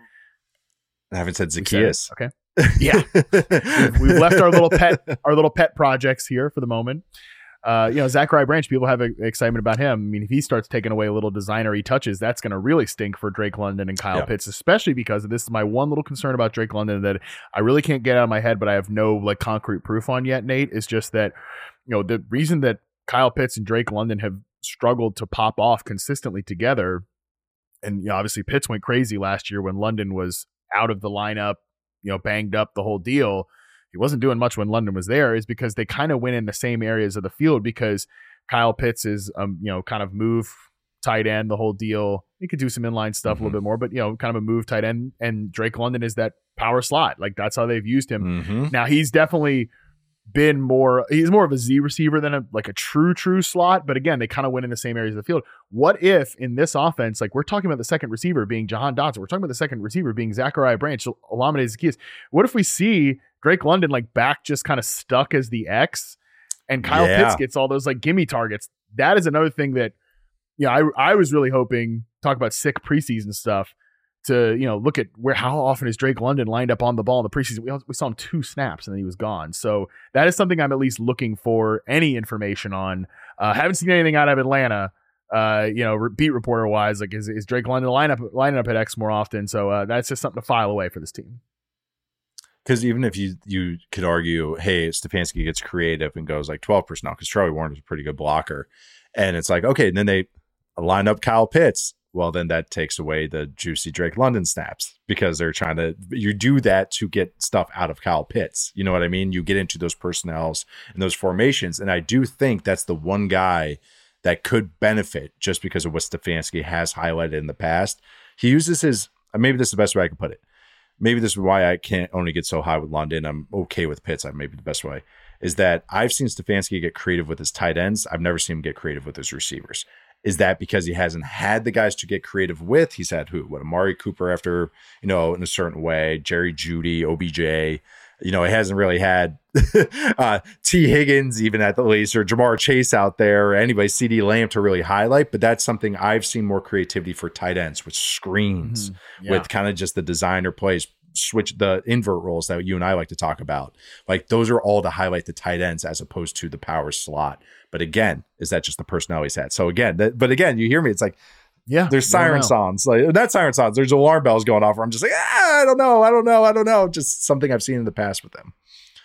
I haven't said Zacchaeus. Okay. Yeah. we've, we've left our little pet, our little pet projects here for the moment. Uh, you know, Zachariah Branch, people have a, excitement about him. I mean, if he starts taking away little designery touches, that's going to really stink for Drake London and Kyle yeah. Pitts, especially because this is my one little concern about Drake London that I really can't get out of my head, but I have no like concrete proof on yet, Nate, is just that, you know, the reason that Kyle Pitts and Drake London have struggled to pop off consistently together. And, you know, obviously Pitts went crazy last year when London was out of the lineup, you know, banged up the whole deal. He wasn't doing much when London was there, is because they kind of went in the same areas of the field, because Kyle Pitts is, um, you know, kind of move tight end, the whole deal. He could do some inline stuff mm-hmm. a little bit more, but, you know, kind of a move tight end. And Drake London is that power slot. Like, that's how they've used him. Mm-hmm. Now, he's definitely been more, he's more of a Z receiver than a, like a true, true slot. But again, they kind of went in the same areas of the field. What if in this offense, like we're talking about the second receiver being Jahan Dotson, we're talking about the second receiver being Zachariah Branch, Olamide Zaccheaus. What if we see Drake London like back just kind of stuck as the X, and Kyle yeah. Pitts gets all those like gimme targets? That is another thing that, yeah, you know, I I was really hoping, talk about sick preseason stuff, to, you know, look at where, how often is Drake London lined up on the ball in the preseason. We, we saw him two snaps and then he was gone. So that is something I'm at least looking for any information on. Uh, haven't seen anything out of Atlanta, uh, you know, beat reporter wise, like is, is Drake London line up, lining up at X more often? So uh, that's just something to file away for this team. Because even if you you could argue, hey, Stefanski gets creative and goes like twelve personnel, because Charlie Warren is a pretty good blocker. And it's like, okay, and then they line up Kyle Pitts. Well, then that takes away the juicy Drake London snaps, because they're trying to, you do that to get stuff out of Kyle Pitts. You know what I mean? You get into those personnels and those formations. And I do think that's the one guy that could benefit just because of what Stefanski has highlighted in the past. He uses his, maybe this is the best way I can put it. Maybe this is why I can't only get so high with London. I'm okay with Pitts. I maybe the best way is that I've seen Stefanski get creative with his tight ends. I've never seen him get creative with his receivers. Is that because he hasn't had the guys to get creative with? He's had who? What, Amari Cooper after, you know, in a certain way, Jerry Jeudy, O B J. You know, he hasn't really had uh, T. Higgins even at the least, or Jamar Chase out there, or anybody, C D Lamb to really highlight. But that's something I've seen more creativity for tight ends with screens, mm-hmm. yeah. with kind of just the designer plays, switch the invert roles that you and I like to talk about. Like those are all to highlight the tight ends as opposed to the power slot. But again, is that just the personnel he's had? So again, that, but again, you hear me, it's like, yeah, there's siren songs, like not siren songs. There's alarm bells going off where I'm just like, ah, I don't know. I don't know. I don't know. Just something I've seen in the past with them.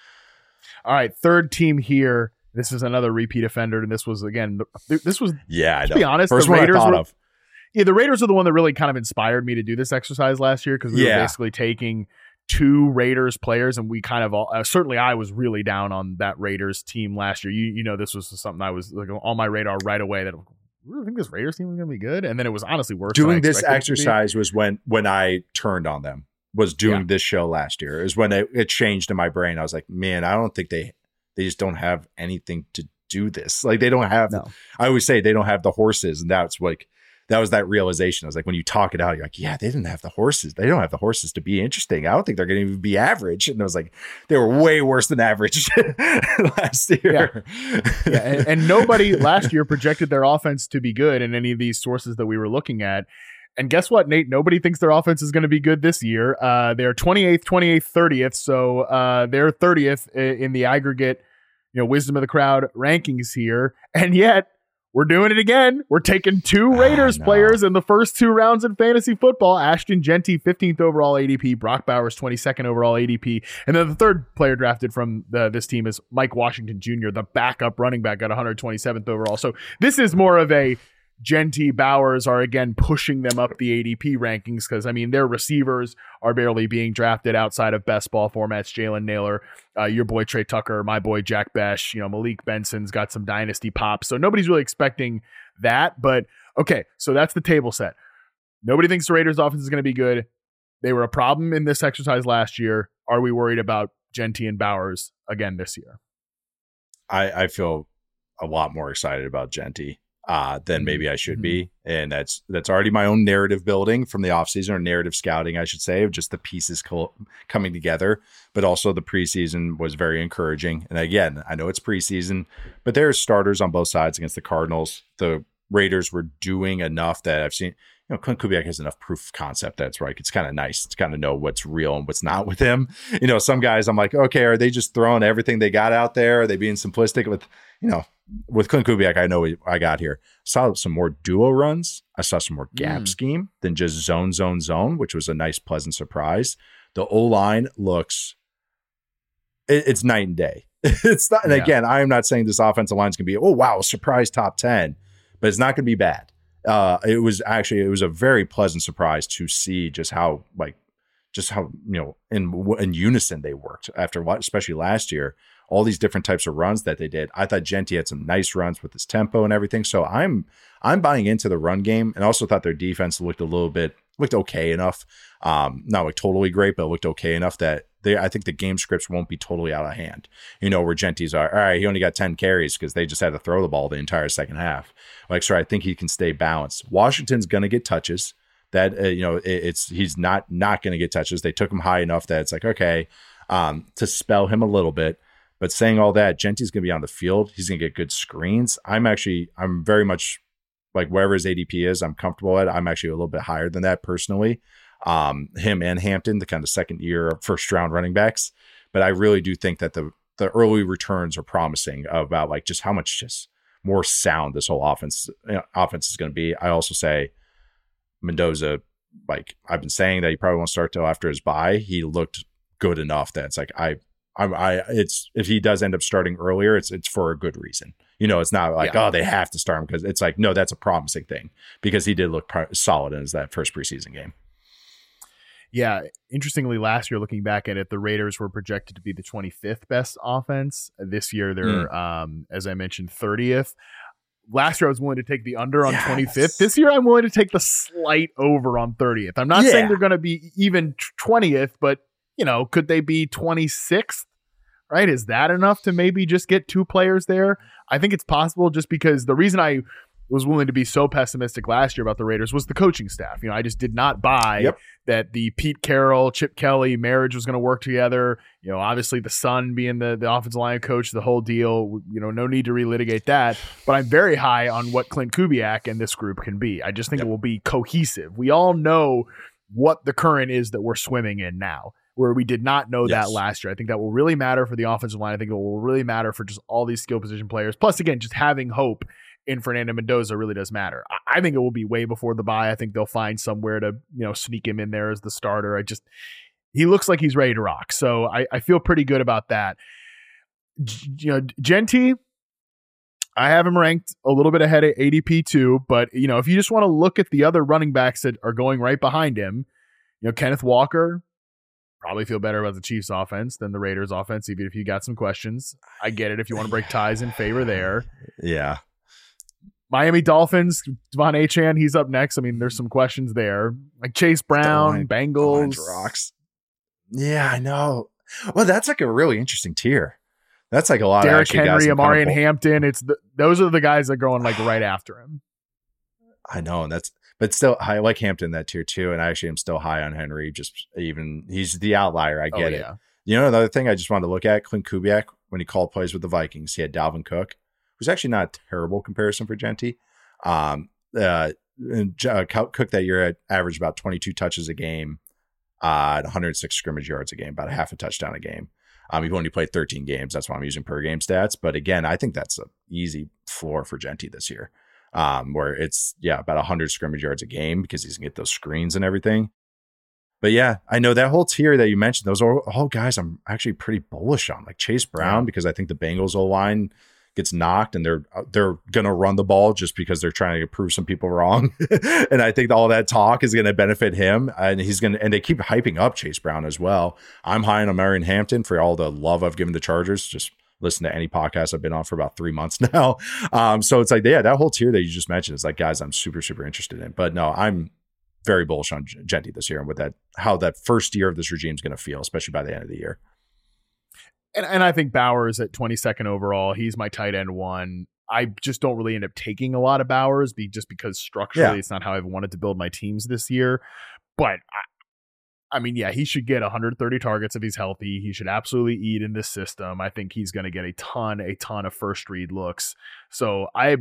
All right. Third team here. This is another repeat offender. And this was, again, this was, yeah, I to know. be honest, First the one Raiders I thought were, of. Yeah, the Raiders are the one that really kind of inspired me to do this exercise last year, because we yeah. were basically taking two Raiders players, and we kind of all, uh, certainly I was really down on that Raiders team last year. You you know, this was something I was like on my radar right away, that I really think this Raiders team was going to be good. And then it was honestly worse. Doing this exercise was when, when I turned on them, was doing yeah. this show last year is when it, it changed in my brain. I was like, man, I don't think they, they just don't have anything to do this. Like they don't have, no. I always say they don't have the horses. And that's like, that was that realization. I was like, when you talk it out, you're like, yeah, they didn't have the horses. They don't have the horses to be interesting. I don't think they're going to even be average. And I was like, they were way worse than average last year. Yeah. yeah. And, and nobody last year projected their offense to be good in any of these sources that we were looking at. And guess what, Nate? Nobody thinks their offense is going to be good this year. Uh, they're twenty-eighth, twenty-eighth, thirtieth. So uh, they're thirtieth in the aggregate, you know, wisdom of the crowd rankings here. And yet, we're doing it again. We're taking two Raiders oh, no. players in the first two rounds in fantasy football. Ashton Jeanty, fifteenth overall A D P. Brock Bowers, twenty-second overall A D P. And then the third player drafted from the, this team is Mike Washington Junior, the backup running back at one hundred twenty-seventh overall. So this is more of a Jeanty, Bowers are again pushing them up the A D P rankings, because I mean their receivers are barely being drafted outside of best ball formats. Jalen Naylor, uh, your boy Trey Tucker, my boy Jack Besh, you know, Malik Benson's got some dynasty pops, so nobody's really expecting that. But okay, so that's the table set. Nobody thinks the Raiders offense is going to be good. They were a problem in this exercise last year. Are we worried about Genty and Bowers again this year. I, I feel a lot more excited about Genty uh, than mm-hmm. maybe I should mm-hmm. be. And that's that's already my own narrative building from the offseason, or narrative scouting, I should say, of just the pieces co- coming together. But also the preseason was very encouraging. And again, I know it's preseason, but there's starters on both sides against the Cardinals. The Raiders were doing enough that I've seen, you know, Clint Kubiak has enough proof of concept that's right. It's kind of nice to kind of know what's real and what's not with him. You know, some guys I'm like, okay, are they just throwing everything they got out there? Are they being simplistic with, you know, with Clint Kubiak? I know what I got here. I saw some more duo runs. I saw some more gap mm. scheme than just zone, zone, zone, which was a nice, pleasant surprise. The O-line looks, it, it's night and day. It's not, and yeah. again, I am not saying this offensive line is going to be, oh, wow, surprise top ten, but it's not going to be bad. Uh, it was actually, it was a very pleasant surprise to see just how, like, just how, you know, in in unison they worked after what, especially last year, all these different types of runs that they did. I thought Genty had some nice runs with his tempo and everything. So I'm, I'm buying into the run game, and also thought their defense looked a little bit, looked okay enough. Um, not like totally great, but looked okay enough that they, I think the game scripts won't be totally out of hand. You know, where Genty's are, all right, he only got ten carries because they just had to throw the ball the entire second half. Like, so I think he can stay balanced. Washington's going to get touches. That, uh, you know, it, it's, he's not, not going to get touches. They took him high enough that it's like, okay, um, to spell him a little bit. But saying all that, Genty's going to be on the field. He's going to get good screens. I'm actually, I'm very much like wherever his A D P is, I'm comfortable at. I'm actually a little bit higher than that personally. Um, him and Hampton, the kind of second year first round running backs. But I really do think that the the early returns are promising about like just how much just more sound this whole offense you know, offense is going to be. I also say Mendoza, like I've been saying that he probably won't start till after his bye. He looked good enough that it's like I, I, I it's if he does end up starting earlier, it's it's for a good reason. You know, it's not like yeah. oh they have to start him, because it's like no, that's a promising thing because he did look pro- solid in his that first preseason game. Yeah, interestingly, last year, looking back at it, the Raiders were projected to be the twenty-fifth best offense. This year, they're, mm. um, as I mentioned, thirtieth. Last year, I was willing to take the under on yes. twenty-fifth. This year, I'm willing to take the slight over on thirtieth. I'm not yeah. saying they're going to be even twentieth, but, you know, could they be twenty-sixth? Right? Is that enough to maybe just get two players there? I think it's possible, just because the reason I was willing to be so pessimistic last year about the Raiders was the coaching staff. You know, I just did not buy yep. that the Pete Carroll, Chip Kelly marriage was going to work together. You know, obviously the son being the, the offensive line coach, the whole deal, you know, no need to relitigate that. But I'm very high on what Clint Kubiak and this group can be. I just think yep. it will be cohesive. We all know what the current is that we're swimming in now, where we did not know yes. that last year. I think that will really matter for the offensive line. I think it will really matter for just all these skill position players. Plus, again, just having hope in Fernando Mendoza really does matter. I think it will be way before the bye. I think they'll find somewhere to, you know, sneak him in there as the starter. I just, he looks like he's ready to rock. So I, I feel pretty good about that. You know, Genty, I have him ranked a little bit ahead of A D P too, but you know, if you just want to look at the other running backs that are going right behind him, you know, Kenneth Walker, probably feel better about the Chiefs offense than the Raiders offense, even if you got some questions. I get it if you want to break ties in favor there. Yeah. Miami Dolphins, Devon Achane, he's up next. I mean, there's some questions there. Like Chase Brown, Bengals. Rocks. Yeah, I know. Well, that's like a really interesting tier. That's like a lot Derrick of Derrick Henry, Amari and Hampton. It's the, those are the guys that are going like right after him. I know, and that's but still I like Hampton that tier too, and I actually am still high on Henry. Just even he's the outlier. I get oh, yeah. it. You know, another thing I just wanted to look at, Clint Kubiak, when he called plays with the Vikings, he had Dalvin Cook, who's actually not a terrible comparison for Genty. Um, uh, and, uh, Cook that year had averaged about twenty-two touches a game, uh, one hundred six scrimmage yards a game, about a half a touchdown a game. Um, he only played thirteen games. That's why I'm using per game stats. But again, I think that's an easy floor for Genty this year, um, where it's, yeah, about one hundred scrimmage yards a game because he's going to get those screens and everything. But yeah, I know that whole tier that you mentioned, those are all guys I'm actually pretty bullish on, like Chase Brown, yeah. because I think the Bengals O-line gets knocked and they're they're going to run the ball just because they're trying to prove some people wrong. And I think all that talk is going to benefit him. And he's going to, and they keep hyping up Chase Brown as well. I'm high on Marion Hampton for all the love I've given the Chargers. Just listen to any podcast I've been on for about three months now. Um, so it's like, yeah, that whole tier that you just mentioned is like guys I'm super, super interested in. But no, I'm very bullish on Genty this year and with that, how that first year of this regime is going to feel, especially by the end of the year. And, and I think Bowers at twenty-second overall, he's my tight end one. I just don't really end up taking a lot of Bowers be, just because structurally yeah. it's not how I've wanted to build my teams this year. But I, I mean, yeah, he should get one hundred thirty targets if he's healthy. He should absolutely eat in this system. I think he's going to get a ton, a ton of first read looks. So I,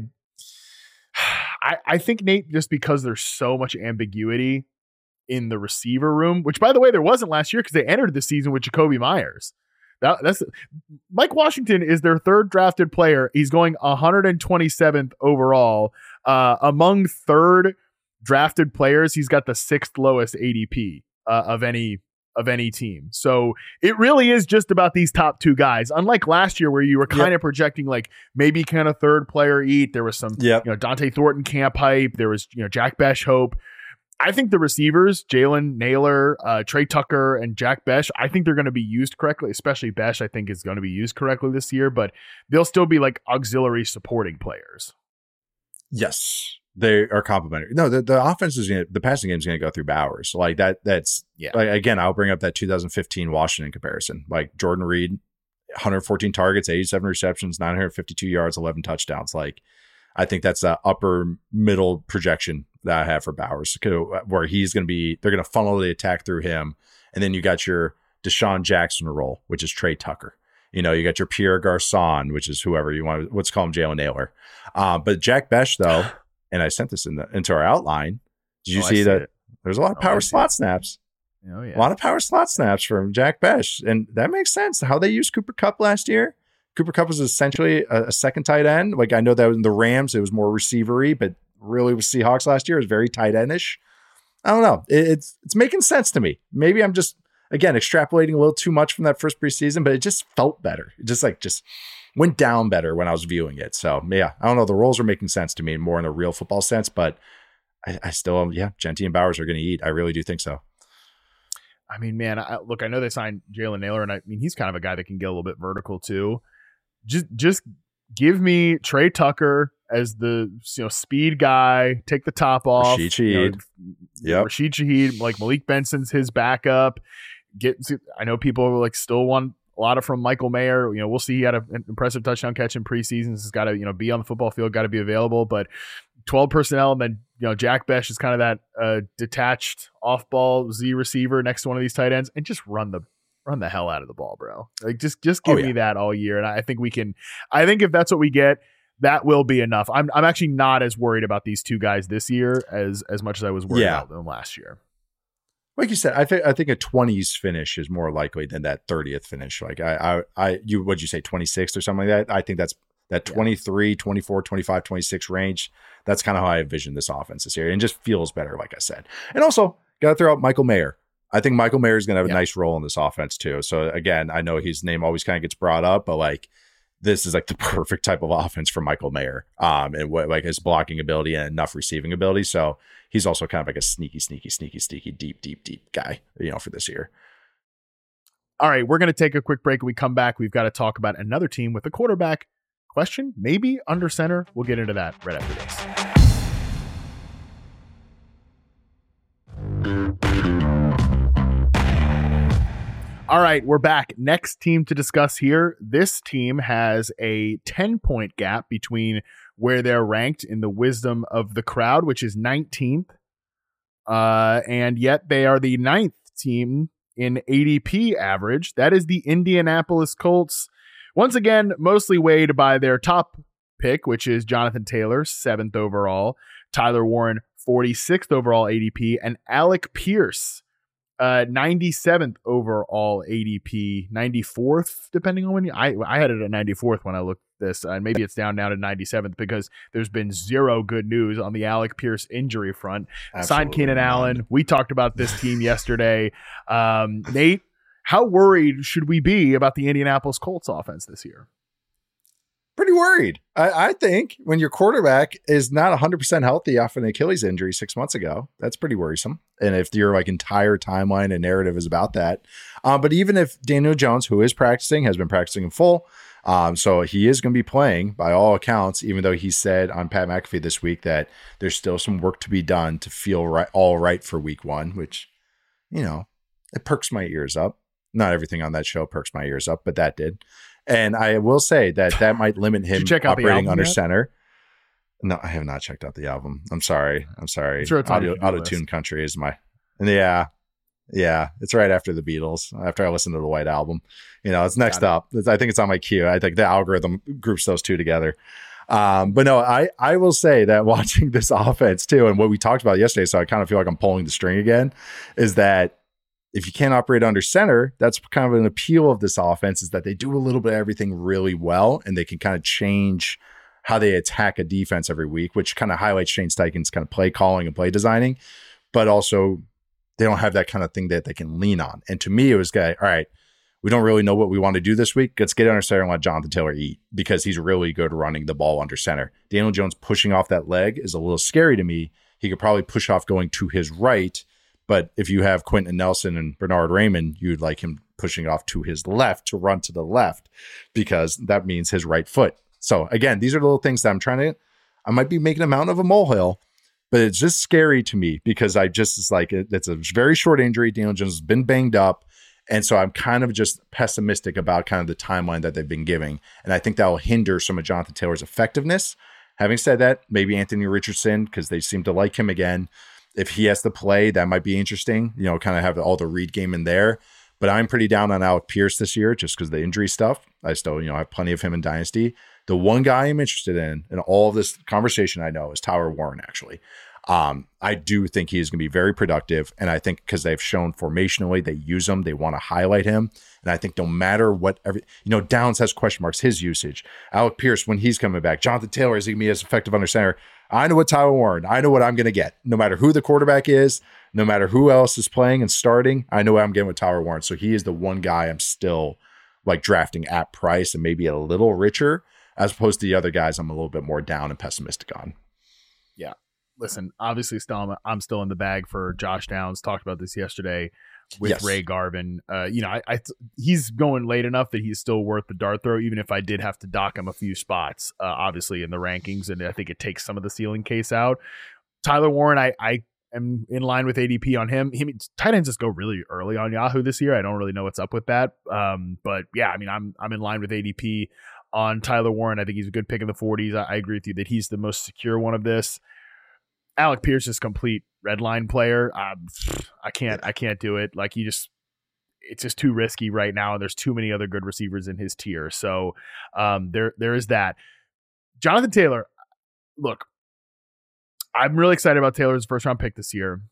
I, I think, Nate, just because there's so much ambiguity in the receiver room, which by the way, there wasn't last year because they entered the season with Jacoby Myers. That, that's Mike Washington is their third drafted player. He's going one hundred twenty-seventh overall. Uh, among third drafted players, he's got the sixth lowest A D P uh, of any of any team. So it really is just about these top two guys. Unlike last year, where you were kind yep. of projecting like maybe kind of third player eat. There was some yep. you know Dante Thornton camp hype. There was you know Jack Bech hope. I think the receivers, Jalen Nailor, uh, Trey Tucker, and Jack Bech, I think they're going to be used correctly, especially Bech, I think is going to be used correctly this year, but they'll still be like auxiliary supporting players. Yes, they are complementary. No, the, the offense is going to, the passing game is going to go through Bowers. So like that, that's, yeah. Like, again, I'll bring up that two thousand fifteen Washington comparison. Like Jordan Reed, one hundred fourteen targets, eighty-seven receptions, nine hundred fifty-two yards, eleven touchdowns. Like, I think that's the upper middle projection that I have for Bowers, where he's going to be, they're going to funnel the attack through him. And then you got your Deshaun Jackson role, which is Trey Tucker. You know, you got your Pierre Garçon, which is whoever you want to, let's call him Jalen Nailor. Uh, but Jack Bech, though, and I sent this in the, into our outline. Did you oh, see that? It. There's a lot of power oh, slot snaps. Oh, yeah. A lot of power slot snaps from Jack Bech. And that makes sense. How they used Cooper Kupp last year. Cooper Kupp was essentially a, a second tight end. Like I know that in the Rams, it was more receivery, but really with Seahawks last year, it was very tight endish. I don't know. It, it's it's making sense to me. Maybe I'm just, again, extrapolating a little too much from that first preseason, but it just felt better. It just like just went down better when I was viewing it. So yeah, I don't know. The roles are making sense to me more in a real football sense, but I, I still, yeah, Genty and Bowers are going to eat. I really do think so. I mean, man, I, look, I know they signed Jalen Nailor, and I mean, he's kind of a guy that can get a little bit vertical too. Just, just give me Trey Tucker as the you know speed guy. Take the top off. Rashid Shaheed. Yeah, Rashid Shaheed. Like Malik Benson's his backup. Get. I know people like still want a lot of from Michael Mayer. You know, we'll see. He had a, an impressive touchdown catch in preseason. He's got to you know be on the football field. Got to be available. But twelve personnel, and then you know Jack Bech is kind of that uh, detached off ball Z receiver next to one of these tight ends, and just run the. Run the hell out of the ball, bro. Like just, just give oh, yeah. me that all year. And I think we can, I think if that's what we get, that will be enough. I'm, I'm actually not as worried about these two guys this year as, as much as I was worried yeah. about them last year. Like you said, I think, I think a twenties finish is more likely than that thirtieth finish. Like I, I, I you, what'd you say, twenty-sixth or something like that? I think that's that twenty-three, yeah. twenty-four, twenty-five, twenty-six range. That's kind of how I envision this offense this year, and just feels better, like I said. And also got to throw out Michael Mayer. I think Michael Mayer is going to have a yeah. nice role in this offense too. So again, I know his name always kind of gets brought up, but like this is like the perfect type of offense for Michael Mayer, um, and what like his blocking ability and enough receiving ability. So he's also kind of like a sneaky, sneaky, sneaky, sneaky, deep, deep, deep guy, you know, for this year. All right, we're going to take a quick break. When we come back, we've got to talk about another team with a quarterback question, maybe under center. We'll get into that right after this. All right, we're back. Next team to discuss here. This team has a ten-point gap between where they're ranked in the wisdom of the crowd, which is nineteenth, uh, and yet they are the ninth team in A D P average. That is the Indianapolis Colts. Once again, mostly weighed by their top pick, which is Jonathan Taylor, seventh overall, Tyler Warren, forty-sixth overall A D P, and Alec Pierce, Uh, ninety-seventh overall A D P, ninety-fourth, depending on when you, I, I had it at ninety-fourth when I looked at this, and maybe it's down now to ninety-seventh because there's been zero good news on the Alec Pierce injury front. Absolutely. Signed Keenan Allen. We talked about this team yesterday. Um, Nate, how worried should we be about the Indianapolis Colts offense this year? Pretty worried. I, I think when your quarterback is not one hundred percent healthy off an Achilles injury six months ago, that's pretty worrisome. And if your like entire timeline and narrative is about that, um, but even if Daniel Jones, who is practicing, has been practicing in full, um, so he is going to be playing by all accounts, even though he said on Pat McAfee this week that there's still some work to be done to feel right, all right for week one, which, you know, it perks my ears up. Not everything on that show perks my ears up, but that did. And I will say that that might limit him check out operating under yet? center. No, I have not checked out the album. I'm sorry. I'm sorry. I'm sure it's Auto, Auto-Tune Country is my, yeah. Yeah. It's right after the Beatles, after I listen to the White Album. You know, it's next up. It's, I think it's on my queue. I think the algorithm groups those two together. Um, but no, I, I will say that watching this offense too, and what we talked about yesterday, so I kind of feel like I'm pulling the string again, is that if you can't operate under center, that's kind of an appeal of this offense, is that they do a little bit of everything really well, and they can kind of change how they attack a defense every week, which kind of highlights Shane Steichen's kind of play calling and play designing, but also they don't have that kind of thing that they can lean on. And to me, it was like, all right, we don't really know what we want to do this week. Let's get under center and let Jonathan Taylor eat, because he's really good running the ball under center. Daniel Jones pushing off that leg is a little scary to me. He could probably push off going to his right, but if you have Quentin Nelson and Bernard Raymond, you'd like him pushing off to his left to run to the left, because that means his right foot. So again, these are the little things that I'm trying to, I might be making a mountain of a molehill, but it's just scary to me because I just, it's like, it, it's a very short injury. Daniel Jones has been banged up. And so I'm kind of just pessimistic about kind of the timeline that they've been giving. And I think that will hinder some of Jonathan Taylor's effectiveness. Having said that, maybe Anthony Richardson, because they seem to like him again. If he has to play, that might be interesting, you know, kind of have all the read game in there. But I'm pretty down on Alec Pierce this year just because of the injury stuff. I still, you know, I have plenty of him in Dynasty. The one guy I'm interested in, in all of this conversation I know, is Tyler Warren, actually. Um, I do think he is going to be very productive. And I think because they've shown formationally, they use him, they want to highlight him. And I think no matter what, every, you know, Downs has question marks, his usage. Alec Pierce, when he's coming back, Jonathan Taylor, is he going to be as effective under center? I know what Tyler Warren, I know what I'm going to get. No matter who the quarterback is, no matter who else is playing and starting, I know what I'm getting with Tyler Warren. So he is the one guy I'm still like drafting at price and maybe a little richer, as opposed to the other guys I'm a little bit more down and pessimistic on. Yeah. Listen, obviously still I'm still in the bag for Josh Downs. Talked about this yesterday with yes. Ray Garvin. Uh, you know, I, I he's going late enough that he's still worth the dart throw, even if I did have to dock him a few spots, uh, obviously in the rankings, and I think it takes some of the ceiling case out. Tyler Warren, I I am in line with A D P on him. He tight ends just go really early on Yahoo this year. I don't really know what's up with that, um, but yeah, I mean, I'm I'm in line with A D P on Tyler Warren. I think he's a good pick in the forties. I, I agree with you that he's the most secure one of this. Alec Pierce is complete red line player. Um, I can't, I can't do it. Like he just, it's just too risky right now. And there's too many other good receivers in his tier. So um, there, there is that. Jonathan Taylor, look, I'm really excited about Taylor's first round pick this year.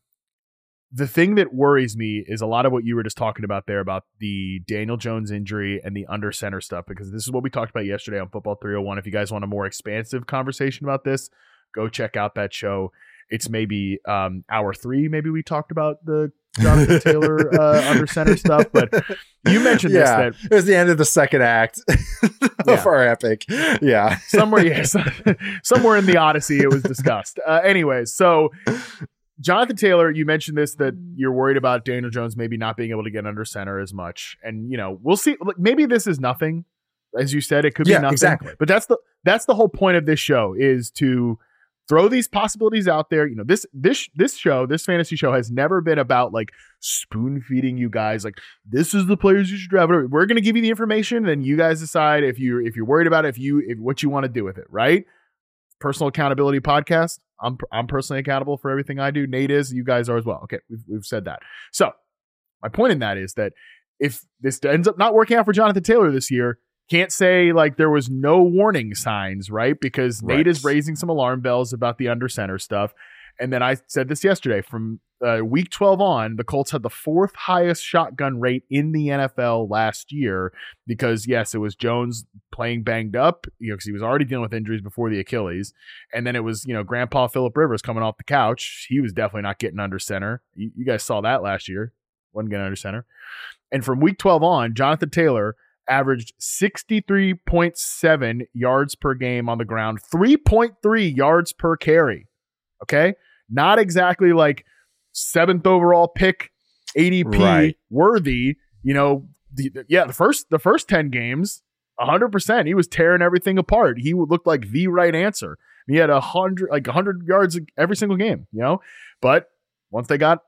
The thing that worries me is a lot of what you were just talking about there about the Daniel Jones injury and the under center stuff, because this is what we talked about yesterday on Football three oh one. If you guys want a more expansive conversation about this, go check out that show. It's maybe um, hour three. Maybe we talked about the Jonathan Taylor uh, under center stuff, but you mentioned yeah, this. That it was the end of the second act of yeah. our epic. Yeah, somewhere, yes, somewhere in the Odyssey, it was discussed. Uh, anyways, so Jonathan Taylor, you mentioned this, that you're worried about Daniel Jones maybe not being able to get under center as much, and you know we'll see. Maybe this is nothing, as you said, it could yeah, be nothing. Exactly. But that's the that's the whole point of this show, is to throw these possibilities out there. You know, this this this show, this fantasy show has never been about like spoon feeding you guys like this is the players you should draft. We're going to give you the information, and you guys decide if you if you're worried about it, if you if what you want to do with it, right? Personal accountability podcast. I'm I'm personally accountable for everything I do. Nate is, you guys are as well. Okay, we've we've said that. So my point in that is that if this ends up not working out for Jonathan Taylor this year, can't say like there was no warning signs, right? Because right. Nate is raising some alarm bells about the under center stuff. And then I said this yesterday, from uh, week twelve on, the Colts had the fourth highest shotgun rate in the N F L last year, because yes, it was Jones playing banged up, you know, because he was already dealing with injuries before the Achilles. And then it was, you know, Grandpa Phillip Rivers coming off the couch. He was definitely not getting under center. You, you guys saw that last year. Wasn't getting under center. And from week twelve on, Jonathan Taylor averaged sixty-three point seven yards per game on the ground, three point three yards per carry. Okay. Not exactly like seventh overall pick, A D P right. worthy, you know, the, the, yeah, the first, the first ten games, a hundred percent, he was tearing everything apart. He looked like the right answer. He had a hundred, like a hundred yards every single game, you know, but once they got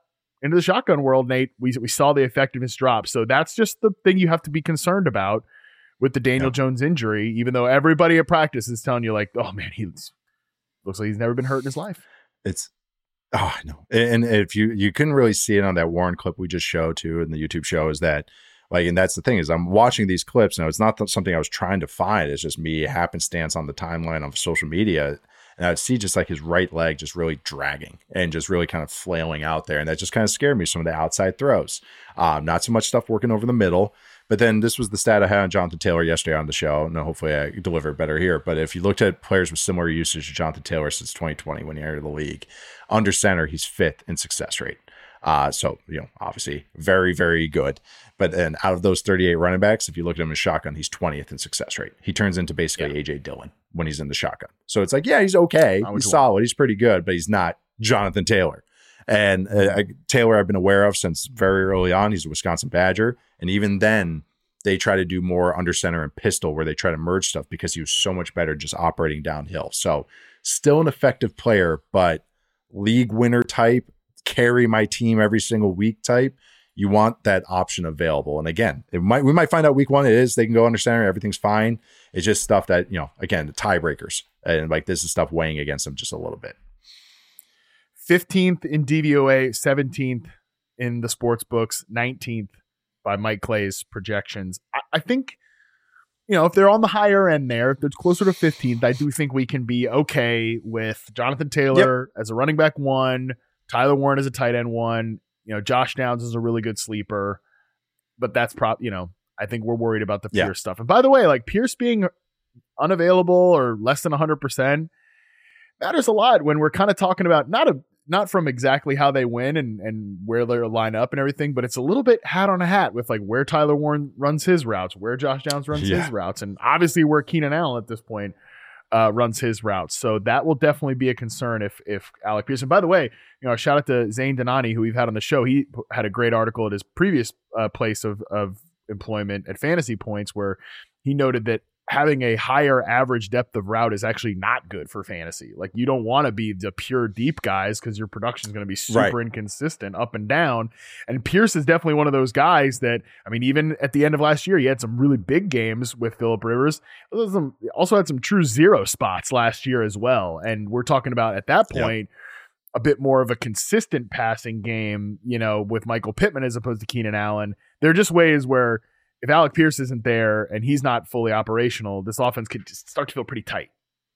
into the shotgun world, Nate, we we saw the effectiveness drop. So that's just the thing you have to be concerned about with the Daniel yeah. Jones injury, even though everybody at practice is telling you like, oh man, he looks like he's never been hurt in his life. It's, oh, I know. And if you, you couldn't really see it on that Warren clip we just showed too in the YouTube show, is that like, and that's the thing is I'm watching these clips now. It's not th- something I was trying to find. It's just me happenstance on the timeline of social media. And I would see just like his right leg just really dragging and just really kind of flailing out there. And that just kind of scared me, some of the outside throws. Um, not so much stuff working over the middle. But then this was the stat I had on Jonathan Taylor yesterday on the show. And hopefully I deliver it better here. But if you looked at players with similar usage to Jonathan Taylor since twenty twenty when he entered the league, under center, he's fifth in success rate. Uh, so, you know, obviously very, very good. But then out of those thirty-eight running backs, if you look at him as shotgun, he's twentieth in success rate. He turns into basically yeah. A J Dillon when he's in the shotgun. So it's like, yeah, he's okay. He's solid. He's pretty good, but he's not Jonathan Taylor. And uh, Taylor, I've been aware of since very early on. He's a Wisconsin Badger. And even then, they try to do more under center and pistol where they try to merge stuff because he was so much better just operating downhill. So still an effective player, but league winner type, carry my team every single week type. You want that option available. And again, it might we might find out week one it is. They can go under center. Everything's fine. It's just stuff that, you know, again, the tiebreakers. And like this is stuff weighing against them just a little bit. fifteenth in D V O A, seventeenth in the sports books, nineteenth by Mike Clay's projections. I, I think, you know, if they're on the higher end there, if they're closer to fifteenth, I do think we can be okay with Jonathan Taylor yep. as a running back one, Tyler Warren as a tight end one. You know, Josh Downs is a really good sleeper, but that's prop. You know, I think we're worried about the Pierce yeah. stuff. And by the way, like Pierce being unavailable or less than one hundred percent matters a lot when we're kind of talking about not a not from exactly how they win and and where they line up and everything, but it's a little bit hat on a hat with like where Tyler Warren runs his routes, where Josh Downs runs yeah. his routes, and obviously where Keenan Allen at this point Uh, runs his routes. So that will definitely be a concern if if Alec Pearson. By the way, you know, shout out to Zane Donani, who we've had on the show. He had a great article at his previous uh, place of of employment at Fantasy Points, where he noted that having a higher average depth of route is actually not good for fantasy. Like you don't want to be the pure deep guys because your production is going to be super right. inconsistent up and down. And Pierce is definitely one of those guys that, I mean, even at the end of last year, he had some really big games with Phillip Rivers. He also had some true zero spots last year as well. And we're talking about at that point, yep. a bit more of a consistent passing game, you know, with Michael Pittman as opposed to Keenan Allen. There are just ways where if Alec Pierce isn't there and he's not fully operational, this offense could just start to feel pretty tight.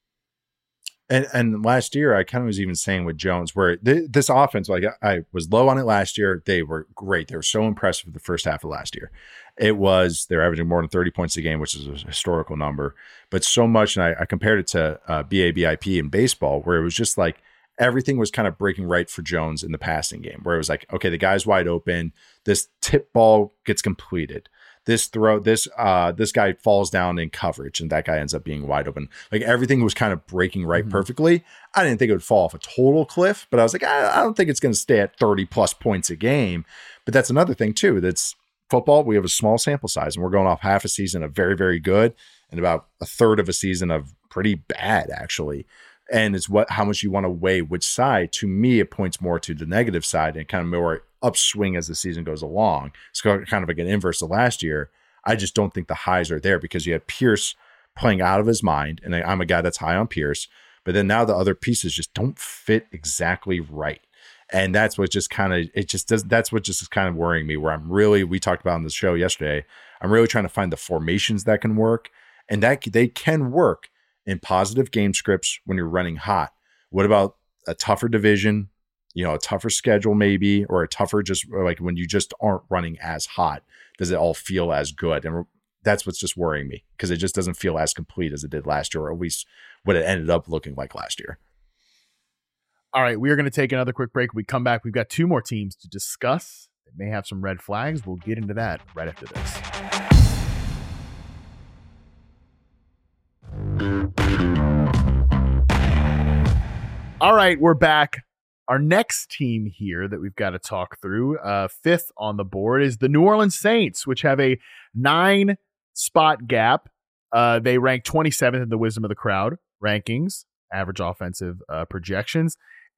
And and last year, I kind of was even saying with Jones, where th- this offense, like I was low on it last year. They were great. They were so impressive the first half of last year. It was, they're averaging more than thirty points a game, which is a historical number. But so much, and I, I compared it to uh, B A B I P in baseball, where it was just like everything was kind of breaking right for Jones in the passing game, where it was like, okay, the guy's wide open. This tip ball gets completed. This throw, this uh, this guy falls down in coverage, and that guy ends up being wide open. Like everything was kind of breaking right mm-hmm. perfectly. I didn't think it would fall off a total cliff, but I was like, I, I don't think it's going to stay at thirty plus points a game. But that's another thing too. That's football. We have a small sample size, and we're going off half a season of very, very good, and about a third of a season of pretty bad, actually. And it's what how much you want to weigh which side. To me, it points more to the negative side and kind of more upswing as the season goes along. It's kind of like an inverse of last year. I just don't think the highs are there because you had Pierce playing out of his mind, and I'm a guy that's high on Pierce, but then now the other pieces just don't fit exactly right. And that's what just kind of, it just does, that's what just is kind of worrying me, where I'm really, we talked about on the show yesterday, I'm really trying to find the formations that can work, and that they can work in positive game scripts when you're running hot. What about a tougher division, you know, a tougher schedule maybe, or a tougher just like when you just aren't running as hot? Does it all feel as good? And that's what's just worrying me, because it just doesn't feel as complete as it did last year, or at least what it ended up looking like last year. All right, we are going to take another quick break. When we come back, we've got two more teams to discuss. They may have some red flags. We'll get into that right after this. All right, we're back. Our next team here that we've got to talk through, uh, fifth on the board, is the New Orleans Saints, which have a nine spot gap. Uh, they rank twenty-seventh in the Wisdom of the Crowd rankings, average offensive uh, projections.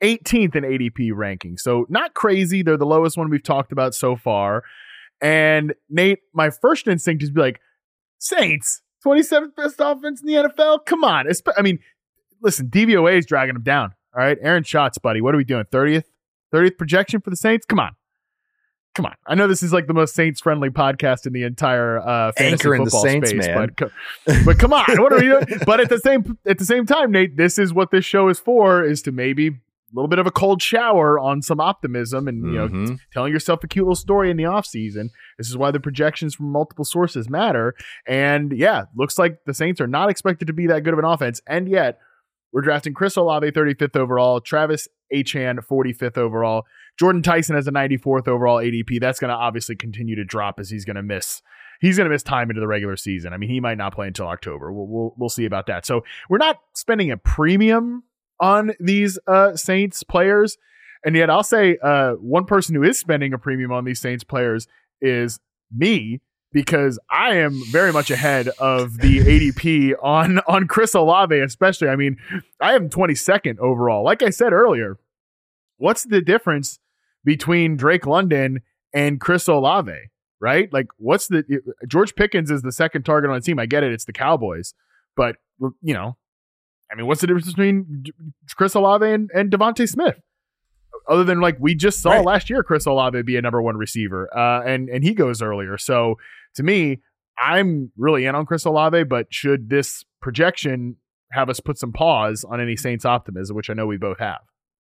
eighteenth in A D P ranking. So not crazy. They're the lowest one we've talked about so far. And Nate, my first instinct is to be like, Saints, twenty-seventh best offense in the N F L? Come on. I mean, listen, D V O A is dragging them down. All right, Aaron Schatz, buddy. What are we doing? thirtieth? thirtieth projection for the Saints? Come on. Come on. I know this is like the most Saints-friendly podcast in the entire uh, fantasy Anchor in football the Saints, space, man. But, but come on. What are we doing? But at the same at the same time, Nate, this is what this show is for, is to maybe a little bit of a cold shower on some optimism and, you Mm-hmm. know, telling yourself a cute little story in the offseason. This is why the projections from multiple sources matter. And yeah, looks like the Saints are not expected to be that good of an offense. And yet, we're drafting Chris Olave thirty-fifth overall, Travis Etienne forty-fifth overall, Jordan Tyson has a ninety-fourth overall A D P. That's going to obviously continue to drop as he's going to miss. He's going to miss time into the regular season. I mean, he might not play until October. We'll we'll, we'll see about that. So we're not spending a premium on these uh, Saints players, and yet I'll say uh, one person who is spending a premium on these Saints players is me, because I am very much ahead of the A D P on, on Chris Olave, especially. I mean, I am twenty-second overall. Like I said earlier, what's the difference between Drake London and Chris Olave, right? Like, what's the George Pickens is the second target on the team. I get it. It's the Cowboys, but you know, I mean, what's the difference between Chris Olave and, and Devontae Smith? Other than like we just saw right. last year, Chris Olave be a number one receiver, uh, and and he goes earlier. So to me, I'm really in on Chris Olave. But should this projection have us put some pause on any Saints optimism, which I know we both have?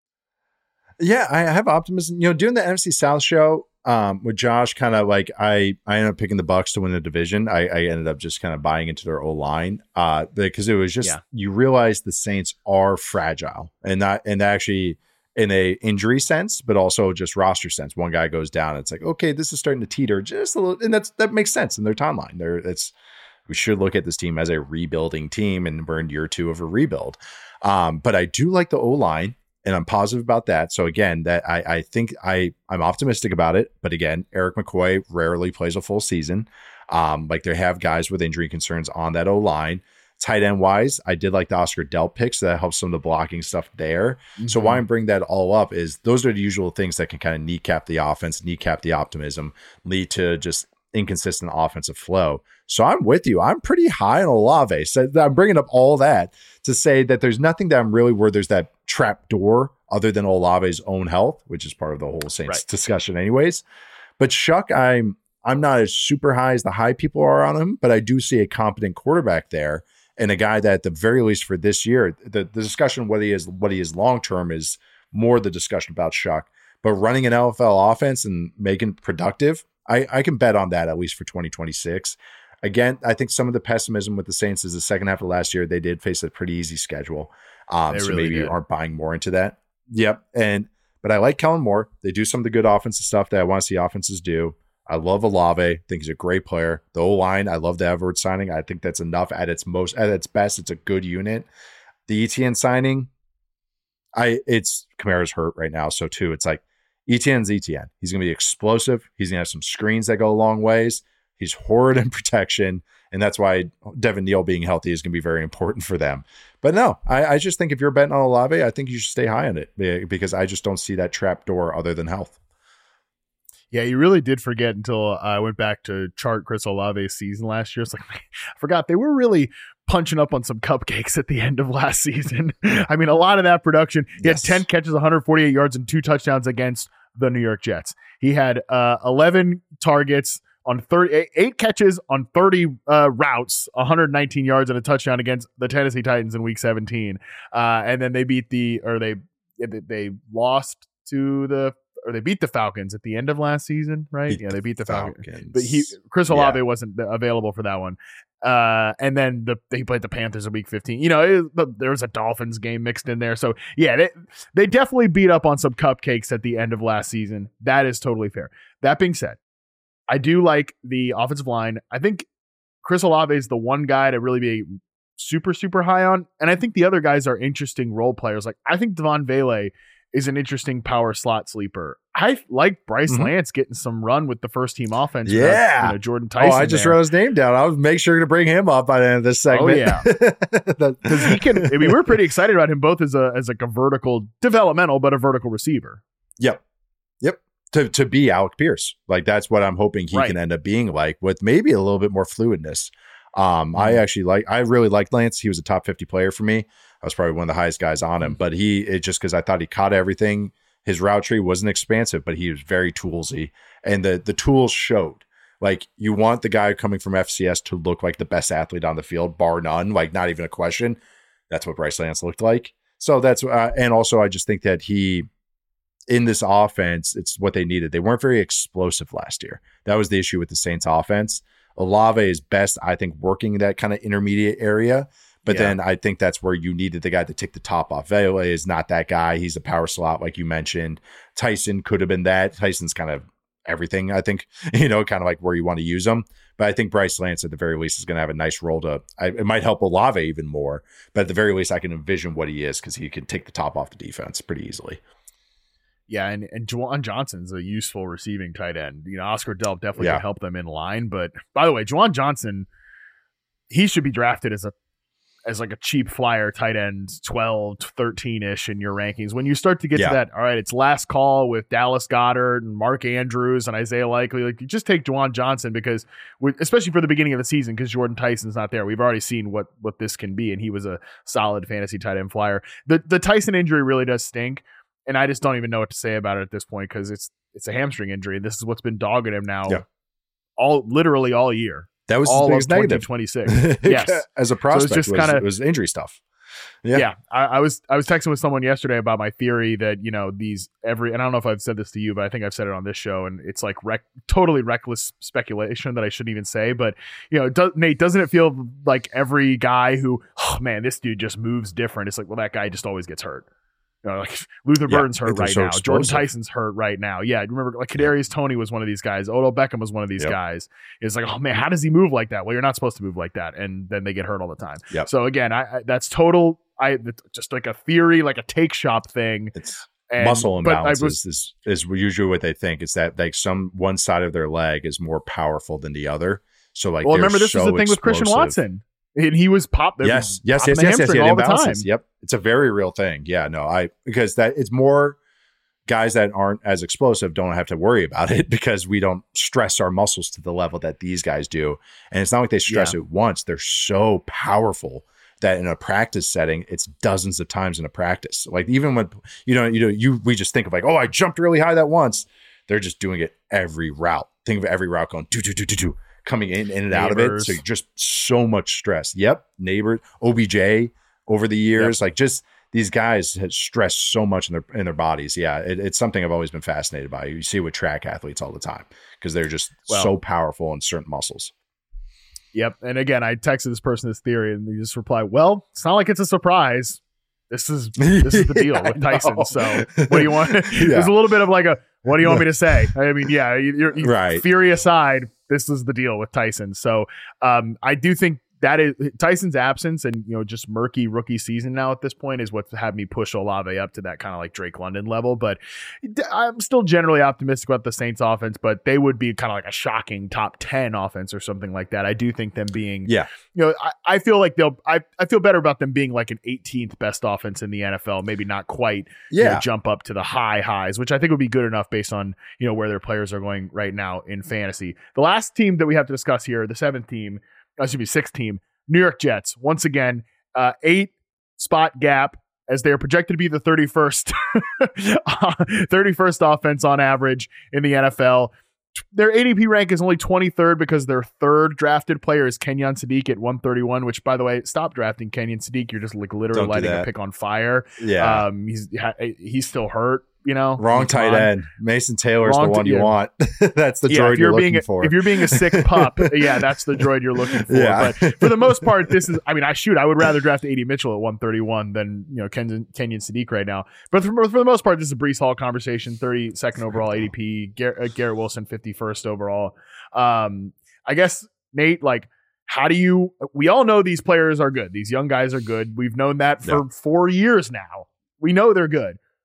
Yeah, I have optimism. You know, doing the N F C South show um, with Josh, kind of like I I ended up picking the Bucs to win the division. I, I ended up just kind of buying into their O line uh, because it was just yeah. you realize the Saints are fragile and not and actually. In a injury sense, but also just roster sense. One guy goes down, and it's like, okay, this is starting to teeter just a little, and that's that makes sense in their timeline. There, it's we should look at this team as a rebuilding team, and we're in year two of a rebuild. Um, but I do like the O line, and I'm positive about that. So again, that I I think I I'm optimistic about it. But again, Eric McCoy rarely plays a full season. Um, like they have guys with injury concerns on that O line. Tight end wise, I did like the Oscar Delp pick, so that helps some of the blocking stuff there. Mm-hmm. So why I'm bringing that all up is those are the usual things that can kind of kneecap the offense, kneecap the optimism, lead to just inconsistent offensive flow. So I'm with you. I'm pretty high on Olave. So I'm bringing up all that to say that there's nothing that I'm really where there's that trap door other than Olave's own health, which is part of the whole Saints right. discussion anyways. But Shuck, I'm I'm not as super high as the high people are on him, but I do see a competent quarterback there. And a guy that at the very least for this year, the, the discussion what he is, what he is long-term is more the discussion about Shuck, but running an N F L offense and making productive, I, I can bet on that at least for twenty twenty-six. Again, I think some of the pessimism with the Saints is the second half of last year, they did face a pretty easy schedule. Um, so really maybe did. You aren't buying more into that. Yep. And, but I like Kellen Moore. They do some of the good offensive stuff that I want to see offenses do. I love Olave. I think he's a great player. The O-line, I love the Everett signing. I think that's enough at its most, at its best. It's a good unit. The Etienne signing, I it's Kamara's hurt right now. So too, it's like Etienne's Etienne. He's going to be explosive. He's going to have some screens that go a long ways. He's horrid in protection. And that's why Devin Neal being healthy is going to be very important for them. But no, I, I just think if you're betting on Olave, I think you should stay high on it because I just don't see that trap door other than health. Yeah, you really did forget until I went back to chart Chris Olave's season last year. It's like, I forgot they were really punching up on some cupcakes at the end of last season. I mean, a lot of that production. He yes. had ten catches, one hundred forty-eight yards, and two touchdowns against the New York Jets. He had uh, eleven targets on thirty, eight catches on thirty uh, routes, one hundred nineteen yards, and a touchdown against the Tennessee Titans in Week seventeen. Uh, and then they beat the, or they they lost to the. Or they beat the Falcons at the end of last season, right? Beat yeah, they beat the Falcons. Falcons. But he, Chris Olave yeah. wasn't available for that one. Uh, and then the he played the Panthers in Week fifteen. You know, it, there was a Dolphins game mixed in there. So, yeah, they, they definitely beat up on some cupcakes at the end of last season. That is totally fair. That being said, I do like the offensive line. I think Chris Olave is the one guy to really be super, super high on. And I think the other guys are interesting role players. Like, I think Devon Vele is an interesting power slot sleeper. I like Bryce mm-hmm. Lance getting some run with the first team offense. Yeah. Without, you know, Jordan Tyson. Oh, I just there. wrote his name down. I'll make sure to bring him up by the end of this segment. Oh, yeah. Because he can, I mean, we're pretty excited about him both as a, as like a vertical developmental, but a vertical receiver. Yep. Yep. To, to be Alec Pierce. Like, that's what I'm hoping he right. can end up being like, with maybe a little bit more fluidness. Um, mm-hmm. I actually like, I really liked Lance. He was a top fifty player for me. I was probably one of the highest guys on him, but he, it just because I thought he caught everything. His route tree wasn't expansive, but he was very toolsy, and the the tools showed. Like, you want the guy coming from F C S to look like the best athlete on the field, bar none, like not even a question. That's what Bryce Lance looked like. So that's, uh, and also I just think that he, in this offense, it's what they needed. They weren't very explosive last year. That was the issue with the Saints offense. Olave is best, I think, working that kind of intermediate area. But yeah. then I think that's where you needed the guy to take the top off. Vela is not that guy. He's a power slot, like you mentioned. Tyson could have been that. Tyson's kind of everything, I think, you know, kind of like where you want to use him. But I think Bryce Lance, at the very least, is going to have a nice role to, I, it might help Olave even more. But at the very least, I can envision what he is, because he can take the top off the defense pretty easily. Yeah, and, and Juwan Johnson's a useful receiving tight end. You know, Oscar Delp definitely yeah. can help them in line. But by the way, Juwan Johnson, he should be drafted as a as like a cheap flyer tight end, twelve, thirteen-ish in your rankings. When you start to get yeah. to that, all right, it's last call with Dallas Goedert and Mark Andrews and Isaiah Likely. Like, you just take Juwan Johnson, because we, especially for the beginning of the season, because Jordan Tyson's not there. We've already seen what what this can be, and he was a solid fantasy tight end flyer. The the Tyson injury really does stink, and I just don't even know what to say about it at this point, because it's it's a hamstring injury. This is what's been dogging him now yeah. all literally all year. That was all his biggest negative. twenty-six Yes, as a prospect, so it's just was, kinda, it was injury stuff. Yeah, yeah. I, I was I was texting with someone yesterday about my theory that, you know, these every and I don't know if I've said this to you, but I think I've said it on this show, and it's like rec- totally reckless speculation that I shouldn't even say. But, you know, do, Nate, doesn't it feel like every guy who, oh man, this dude just moves different? It's like, well, that guy just always gets hurt. You know, like Luther yeah, Burden's hurt right so now. Explosive. Jordan Tyson's hurt right now. Yeah, remember, like Kadarius Toney was one of these guys. Odell Beckham was one of these yep. guys. It's like, oh man, how does he move like that? Well, you're not supposed to move like that, and then they get hurt all the time. Yep. So again, I, I that's total. I just like a theory, like a take shop thing. It's and, muscle imbalance was, is, is is usually what they think. It's that like some one side of their leg is more powerful than the other. So like, well, remember this so was the thing explosive. with Christian Watson. And he was pop. Yes, yes, yes, yes, yes. Yeah, all the time. Yep, it's a very real thing. Yeah, no, I because that it's more guys that aren't as explosive don't have to worry about it, because we don't stress our muscles to the level that these guys do. And it's not like they stress yeah. it once; they're so powerful that in a practice setting, it's dozens of times in a practice. Like even when you know, you know, you we just think of like, oh, I jumped really high that once. They're just doing it every route. Think of every route going do do do do do. Coming in, in and Neighbors. Out of it. So just so much stress. Yep. Neighbors, O B J over the years, yep. like just these guys have stressed so much in their, in their bodies. Yeah. It, it's something I've always been fascinated by. You see with track athletes all the time, because they're just well, so powerful in certain muscles. Yep. And again, I texted this person this theory, and they just replied, well, it's not like it's a surprise. This is, this is the deal yeah, with Tyson. So what do you want? yeah. There's a little bit of like a, what do you want me to say? I mean, yeah, you're, you're right. Theory aside, this is the deal with Tyson. So um, I do think that is Tyson's absence, and, you know, just murky rookie season now at this point is what's had me push Olave up to that kind of like Drake London level. But I'm still generally optimistic about the Saints offense, but they would be kind of like a shocking top ten offense or something like that. I do think them being, yeah, you know, I, I feel like they'll, I, I feel better about them being like an eighteenth best offense in the N F L, maybe not quite, yeah, you know, jump up to the high highs, which I think would be good enough based on, you know, where their players are going right now in fantasy. The last team that we have to discuss here, the seventh team, that should be sixth team, New York Jets. Once again, uh, eight spot gap, as they are projected to be the thirty-first, thirty-first offense on average in the N F L. Their A D P rank is only twenty-third because their third drafted player is Kenyon Sadiq at one thirty-one, which, by the way, stop drafting Kenyon Sadiq. You're just like literally lighting a pick on fire. Yeah. Um, he's he's still hurt. You know, wrong tight on. end. Mason Taylor's Wrong the one t- you yeah. want. That's the yeah, droid you're, you're looking a, for. If you're being a sick pup, yeah, that's the droid you're looking for. Yeah. But for the most part, this is, I mean, I shoot, I would rather draft A D Mitchell at one thirty-one than, you know, Ken, Kenyon Sadiq right now. But for, for the most part, this is a Breece Hall conversation, thirty-second overall A D P, Gar- uh, Garrett Wilson, fifty-first overall. Um, I guess, Nate, like, how do you, we all know these players are good. These young guys are good. We've known that for yeah. four years now. We know they're good.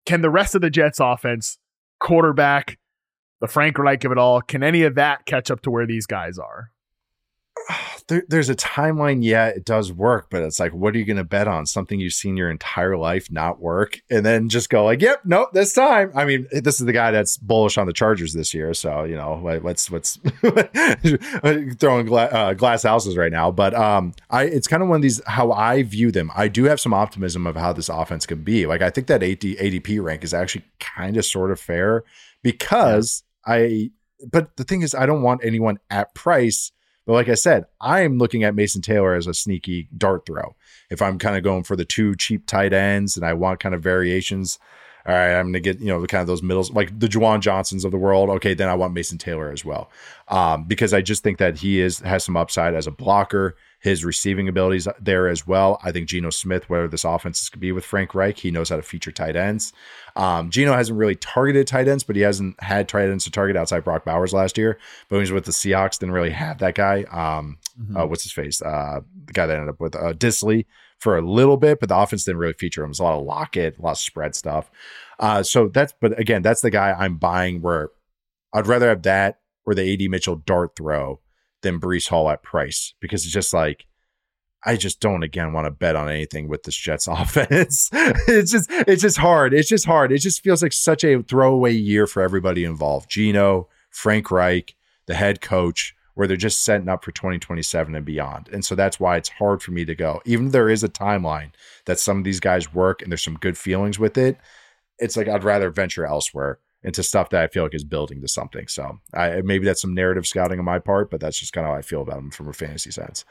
can the rest of the Jets offense, quarterback, the Frank Reich of it all, can any of that catch up to where these guys are? There, there's a timeline. Yeah, it does work, but it's like, what are you going to bet on? Something you've seen your entire life not work, and then just go like, yep, nope, this time. I mean, this is the guy that's bullish on the Chargers this year, so you know, let's let's throwing gla- uh, glass houses right now. But um, I it's kind of one of these how I view them. I do have some optimism of how this offense could be. Like, I think that A D P rank is actually kind of sort of fair because yeah. I. But the thing is, I don't want anyone at price. But like I said, I'm looking at Mason Taylor as a sneaky dart throw. If I'm kind of going for the two cheap tight ends and I want kind of variations, all right, I'm going to get, you know, the kind of those middles, like the Juwan Johnsons of the world. Okay, then I want Mason Taylor as well. Um, because I just think that he is has some upside as a blocker. His receiving abilities there as well. I think Geno Smith, whether this offense is going to be with Frank Reich, he knows how to feature tight ends. Um, Geno hasn't really targeted tight ends, but he hasn't had tight ends to target outside Brock Bowers last year. But when he was with the Seahawks, didn't really have that guy. Um, mm-hmm. uh, what's his face? Uh, the guy that ended up with uh, Disley for a little bit, but the offense didn't really feature him. It was a lot of Lockett, a lot of spread stuff. Uh, so that's, but again, that's the guy I'm buying where I'd rather have that or the A D Mitchell dart throw than Breece Hall at price, because it's just like, I just don't again want to bet on anything with this Jets offense. it's just, it's just hard. It's just hard. It just feels like such a throwaway year for everybody involved. Geno, Frank Reich, the head coach, where they're just setting up for twenty twenty-seven and beyond. And so that's why it's hard for me to go, even if there is a timeline that some of these guys work and there's some good feelings with it. It's like, I'd rather venture elsewhere into stuff that I feel like is building to something. So I, maybe that's some narrative scouting on my part, but that's just kind of how I feel about them from a fantasy sense.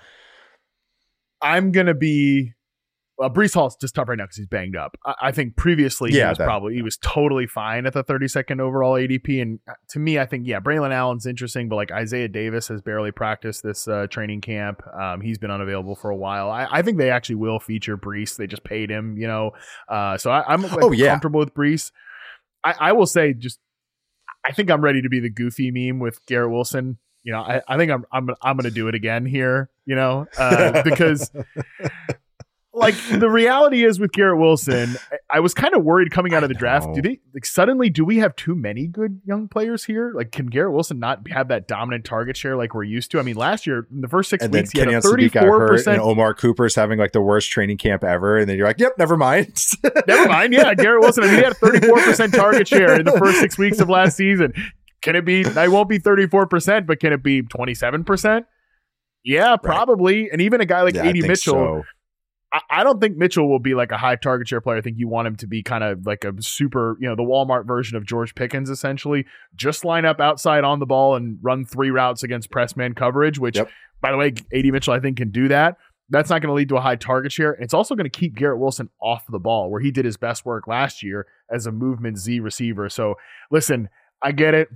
I'm going to be, well, Breece Hall's just tough right now because he's banged up. I, I think previously yeah, he was that, probably, he was totally fine at the thirty-second overall A D P. And to me, I think, yeah, Braylon Allen's interesting, but like Isaiah Davis has barely practiced this uh, training camp. Um, he's been unavailable for a while. I, I think they actually will feature Breece. They just paid him, you know? Uh, so I, I'm like, oh, yeah. comfortable with Breece. I, I will say, just I think I'm ready to be the goofy meme with Garrett Wilson. You know, I, I think I'm I'm I'm going to do it again here. You know, uh, because like the reality is with Garrett Wilson, I, I was kind of worried coming out of the draft. Do they like suddenly do we have too many good young players here? Like, can Garrett Wilson not have that dominant target share like we're used to? I mean, last year in the first six and weeks, he had a thirty-four percent. And Omar Cooper's having like the worst training camp ever, and then you're like, "Yep, never mind." Never mind. Yeah, Garrett Wilson. I mean, he had a thirty-four percent target share in the first six weeks of last season. Can it be? I won't be thirty-four percent, but can it be twenty-seven percent? Yeah, probably. Right. And even a guy like yeah, A D Mitchell, so. I, I don't think Mitchell will be like a high target share player. I think you want him to be kind of like a super, you know, the Walmart version of George Pickens, essentially. Just line up outside on the ball and run three routes against press man coverage, which, yep. by the way, A D Mitchell, I think, can do that. That's not going to lead to a high target share. It's also going to keep Garrett Wilson off the ball, where he did his best work last year as a movement Z receiver. So, listen, I get it.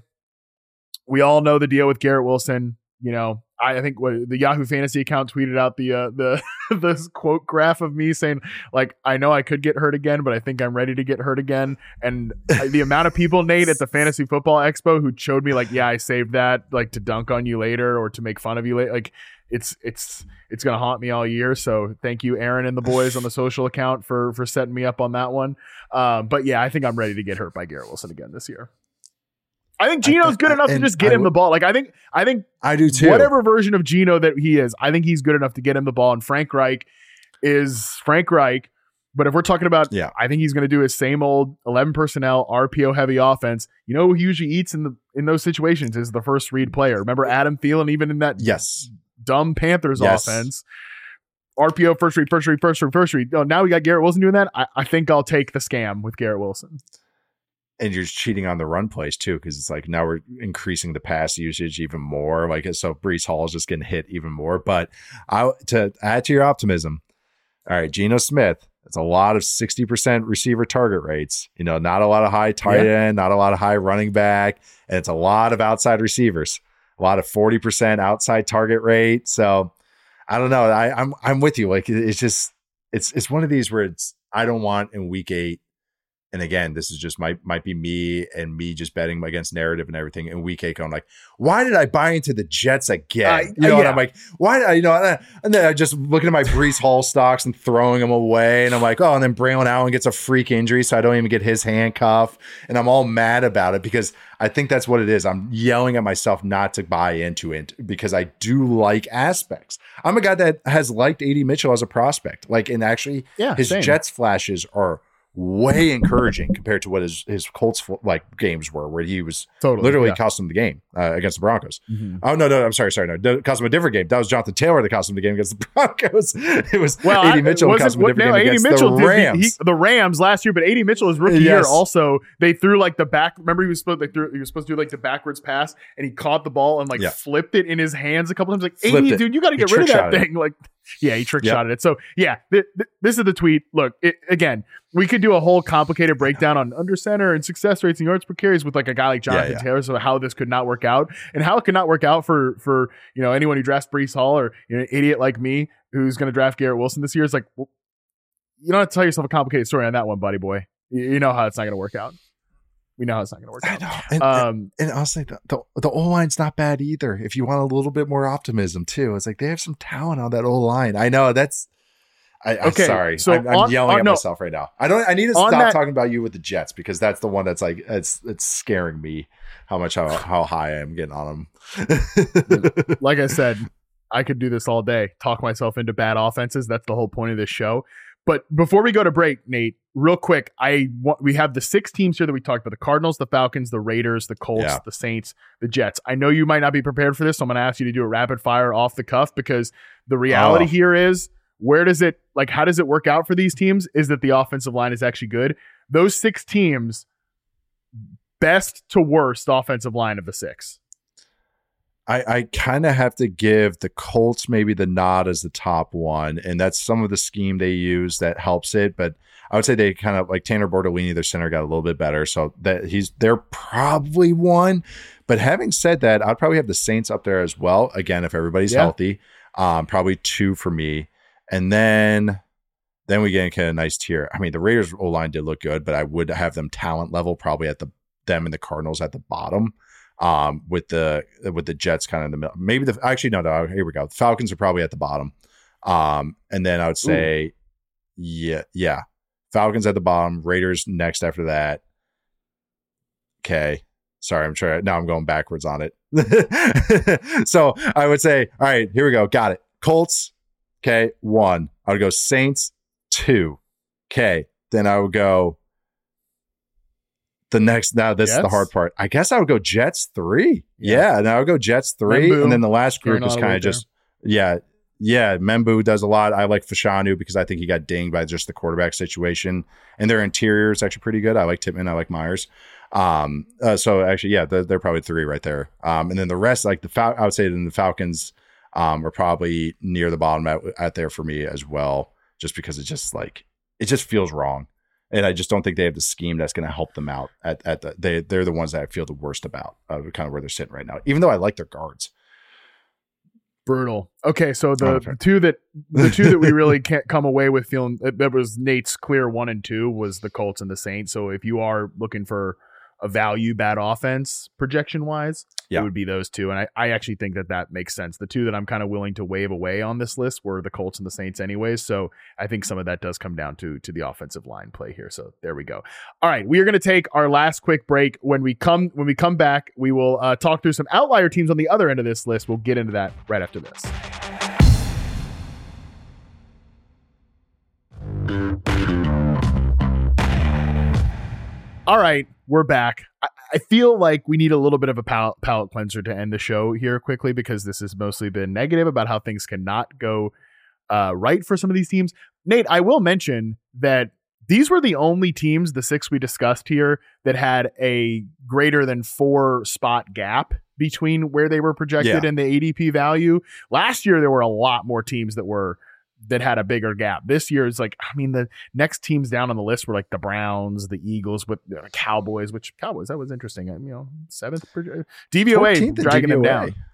We all know the deal with Garrett Wilson. You know, I think what the Yahoo Fantasy account tweeted out the uh, the this quote graph of me saying, like, I know I could get hurt again, but I think I'm ready to get hurt again. And the amount of people, Nate, at the Fantasy Football Expo who showed me like, yeah, I saved that like to dunk on you later or to make fun of you later. Like, it's it's it's gonna haunt me all year. So thank you, Aaron and the boys on the social account for for setting me up on that one. Um, but yeah, I think I'm ready to get hurt by Garrett Wilson again this year. I think Geno's good enough to just get him the ball. Like I think, I think I do too. Whatever version of Geno that he is, I think he's good enough to get him the ball. And Frank Reich is Frank Reich. But if we're talking about, yeah, I think he's going to do his same old eleven personnel R P O heavy offense. You know who he usually eats in the in those situations is the first read player. Remember Adam Thielen, even in that yes dumb Panthers yes. offense. R P O first read, first read, first read, first read. Oh, now we got Garrett Wilson doing that. I, I think I'll take the scam with Garrett Wilson. And you're cheating on the run plays too, because it's like now we're increasing the pass usage even more. Like so, Breece Hall is just getting hit even more. But I to add to your optimism, all right, Geno Smith. It's a lot of sixty percent receiver target rates. You know, not a lot of high tight yeah. end, not a lot of high running back, and it's a lot of outside receivers. A lot of forty percent outside target rate. So I don't know. I, I'm I'm with you. Like it's just it's it's one of these where it's I don't want in week eight And again, this is just might might be me and me just betting against narrative and everything. And week eight going like, why did I buy into the Jets again? Uh, you know, yeah. And I'm like, why? Did I, you know, and then I just looking at my Breece Hall stocks and throwing them away. And I'm like, oh, and then Braylon Allen gets a freak injury, so I don't even get his handcuff. And I'm all mad about it because I think that's what it is. I'm yelling at myself not to buy into it because I do like aspects. I'm a guy that has liked A D Mitchell as a prospect. Like, and actually, yeah, his same. Jets flashes are way encouraging compared to what his his Colts like games were, where he was totally, literally yeah. cost him the game uh, against the Broncos. Mm-hmm. Oh no, no, I'm sorry, sorry, no, cost him a different game. That was Jonathan Taylor that cost him the game against the Broncos. It was well, A D Mitchell that cost him a different no, game against Mitchell the Rams. Did, he, the Rams last year, but A D Mitchell his rookie yes. year also they threw like the back. Remember he was supposed they threw he was supposed to do like the backwards pass, and he caught the ball and like yeah. flipped it in his hands a couple times. Like A D, dude, you got to get he rid of that thing. It. Like. Yeah, he trick yep. shotted it. So yeah, th- th- this is the tweet. Look, it, again, we could do a whole complicated breakdown on under center and success rates and yards per carries with like a guy like Jonathan yeah, yeah. Taylor. So how this could not work out and how it could not work out for for you know anyone who drafts Breece Hall or you know an idiot like me who's going to draft Garrett Wilson this year. It's like well, you don't have to tell yourself a complicated story on that one, buddy boy. You, you know how it's not going to work out. We know how it's not going to work out. I know. And, um, and, and honestly, the, the, the O-line's not bad either. If you want a little bit more optimism too, it's like they have some talent on that O-line. I know that's. I, I'm okay, sorry. So I'm, I'm on, yelling on, at no, myself right now. I don't. I need to stop that, talking about you with the Jets because that's the one that's like it's it's scaring me how much how how high I am getting on them. Like I said, I could do this all day. Talk myself into bad offenses. That's the whole point of this show. But before we go to break, Nate, real quick, I want, we have the six teams here that we talked about: the Cardinals, the Falcons, the Raiders, the Colts, yeah. the Saints, the Jets. I know you might not be prepared for this, so I'm going to ask you to do a rapid fire off the cuff because the reality oh. here is where does it like how does it work out for these teams? Is that the offensive line is actually good? Those six teams, best to worst offensive line of the six. I, I kind of have to give the Colts maybe the nod as the top one, and that's some of the scheme they use that helps it. But I would say they kind of like Tanner Bortolini, their center, got a little bit better, so that he's they're probably one. But having said that, I'd probably have the Saints up there as well. Again, if everybody's yeah. healthy, um, probably two for me, and then then we get into a nice tier. I mean, the Raiders O line did look good, but I would have them talent level probably at the them and the Cardinals at the bottom. Um, with the with the Jets kind of in the middle, maybe the actually no no here we go. The Falcons are probably at the bottom, um, and then I would say, Ooh. yeah yeah, Falcons at the bottom, Raiders next after that. Okay, sorry, I'm trying now I'm going backwards on it. So I would say, all right, here we go, got it. Colts, okay, one. I would go Saints, two. Okay, then I would go. The next, now this Jets? is the hard part. I guess I would go Jets three. Yeah, yeah now I would go Jets three. Membu. And then the last group is kind of just, yeah, yeah. Membu does a lot. I like Fashanu because I think he got dinged by just the quarterback situation. And their interior is actually pretty good. I like Tippmann. I like Myers. Um, uh, so actually, yeah, they're, they're probably three right there. Um, and then the rest, like the Fal- I would say then the Falcons um, are probably near the bottom at, at there for me as well, just because it just like, it just feels wrong. And I just don't think they have the scheme that's going to help them out. At at the, they they're the ones that I feel the worst about, uh, kind of where they're sitting right now. Even though I like their guards, brutal. Okay, so the, oh, the two that the two that we really can't come away with feeling that was Nate's clear one and two was the Colts and the Saints. So if you are looking for a value bad offense projection wise, yeah. it would be those two. And I, I actually think that that makes sense. The two that I'm kind of willing to wave away on this list were the Colts and the Saints anyways. So I think some of that does come down to, to the offensive line play here. So there we go. All right. We are going to take our last quick break. When we come, when we come back, we will uh, talk through some outlier teams on the other end of this list. We'll get into that right after this. All right, we're back. I, I feel like we need a little bit of a palate, palate cleanser to end the show here quickly because this has mostly been negative about how things cannot go uh, right for some of these teams. Nate, I will mention that these were the only teams, the six we discussed here, that had a greater than four spot gap between where they were projected yeah. and the A D P value. Last year, there were a lot more teams that were that had a bigger gap. This year is like, I mean, the next teams down on the list were like the Browns, the Eagles, with the Cowboys, which Cowboys, that was interesting. You know, seventh D V O A dragging them down.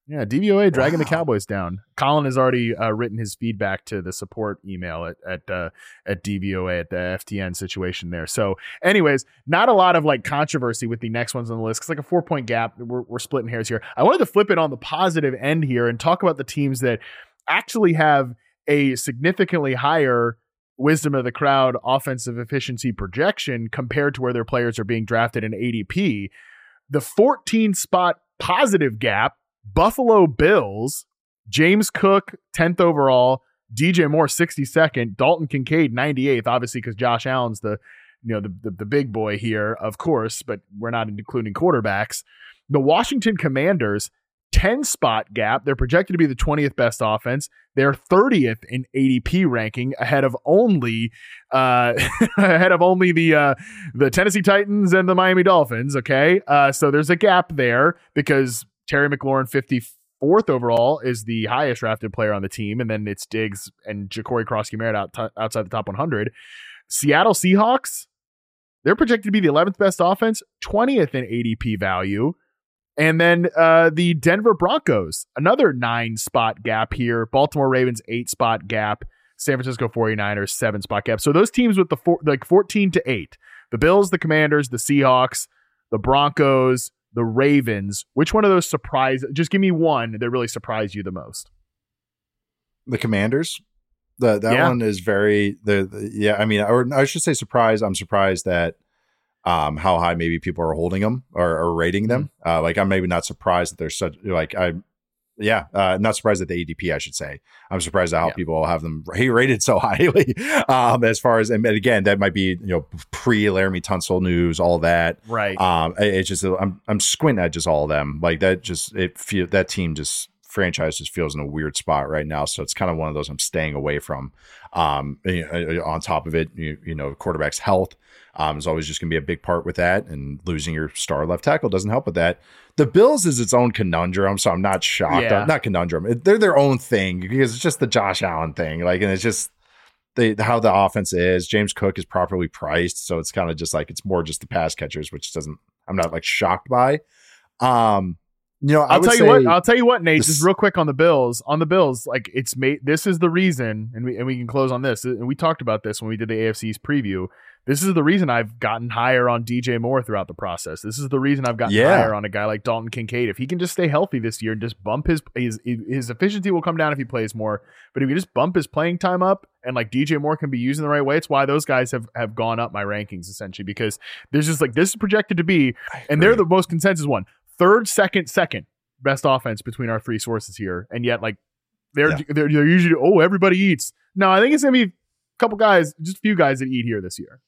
Yeah, D V O A dragging wow. the Cowboys down. Colin has already uh, written his feedback to the support email at at uh, at D V O A at the F T N situation there. So, anyways, not a lot of like controversy with the next ones on the list. It's like a four point gap. We're we're splitting hairs here. I wanted to flip it on the positive end here and talk about the teams that actually have a significantly higher wisdom of the crowd offensive efficiency projection compared to where their players are being drafted in A D P. The fourteen spot positive gap. Buffalo Bills, James Cook, tenth overall, D J Moore, sixty-second, Dalton Kincaid, ninety-eighth, obviously because Josh Allen's the, you know, the, the, the big boy here, of course, but we're not including quarterbacks. The Washington Commanders, ten spot gap. They're projected to be the twentieth best offense. They're thirtieth in A D P ranking, ahead of only uh, ahead of only the uh, the Tennessee Titans and the Miami Dolphins. Okay, uh, so there's a gap there because Terry McLaurin, fifty-fourth overall, is the highest drafted player on the team, and then it's Diggs and Ja'Cory Krosky-Merritt out t- outside the top one hundred. Seattle Seahawks, they're projected to be the eleventh best offense, twentieth in A D P value. And then uh, the Denver Broncos, another nine-spot gap here. Baltimore Ravens, eight-spot gap. San Francisco forty-niners, seven-spot gap. So those teams with the four, like fourteen to eight. The Bills, the Commanders, the Seahawks, the Broncos, the Ravens. Which one of those surprised? Just give me one that really surprised you the most. The Commanders. The that yeah. one is very the, the yeah. I mean, or I should say surprised. I'm surprised that um how high maybe people are holding them or, or rating them. Mm-hmm. Uh, like I'm maybe not surprised that they're such like I. Yeah, uh, not surprised at the A D P, I should say. I'm surprised at how yeah. people have them rated so highly. um, as far as, and again, that might be, you know, pre Laramie Tunsil news, all that. Right. Um, it, it's just, I'm, I'm squinting at just all of them. Like that just, it feel that team just, franchise just feels in a weird spot right now. So it's kind of one of those I'm staying away from. Um, you know, on top of it, you, you know, quarterback's health um, is always just going to be a big part with that. And losing your star left tackle doesn't help with that. The Bills is its own conundrum, so I'm not shocked. Yeah. Not conundrum. They're their own thing because it's just the Josh Allen thing. Like, and it's just the how the offense is. James Cook is properly priced, so it's kind of just like it's more just the pass catchers, which doesn't. I'm not like shocked by. Um, you know, I I'll would tell say you what. I'll tell you what, Nate. This, just real quick on the Bills. On the Bills, like it's made. This is the reason, and we and we can close on this. And we talked about this when we did the A F C's preview. This is the reason I've gotten higher on D J Moore throughout the process. This is the reason I've gotten yeah. higher on a guy like Dalton Kincaid. If he can just stay healthy this year and just bump his, his his efficiency will come down if he plays more. But if you just bump his playing time up and like D J Moore can be used in the right way, it's why those guys have, have gone up my rankings essentially, because there's just like this is projected to be, and they're the most consensus one. Third, second, second best offense between our three sources here. And yet like they're, yeah. they're, they're usually, oh, everybody eats. No, I think it's going to be a couple guys, just a few guys that eat here this year.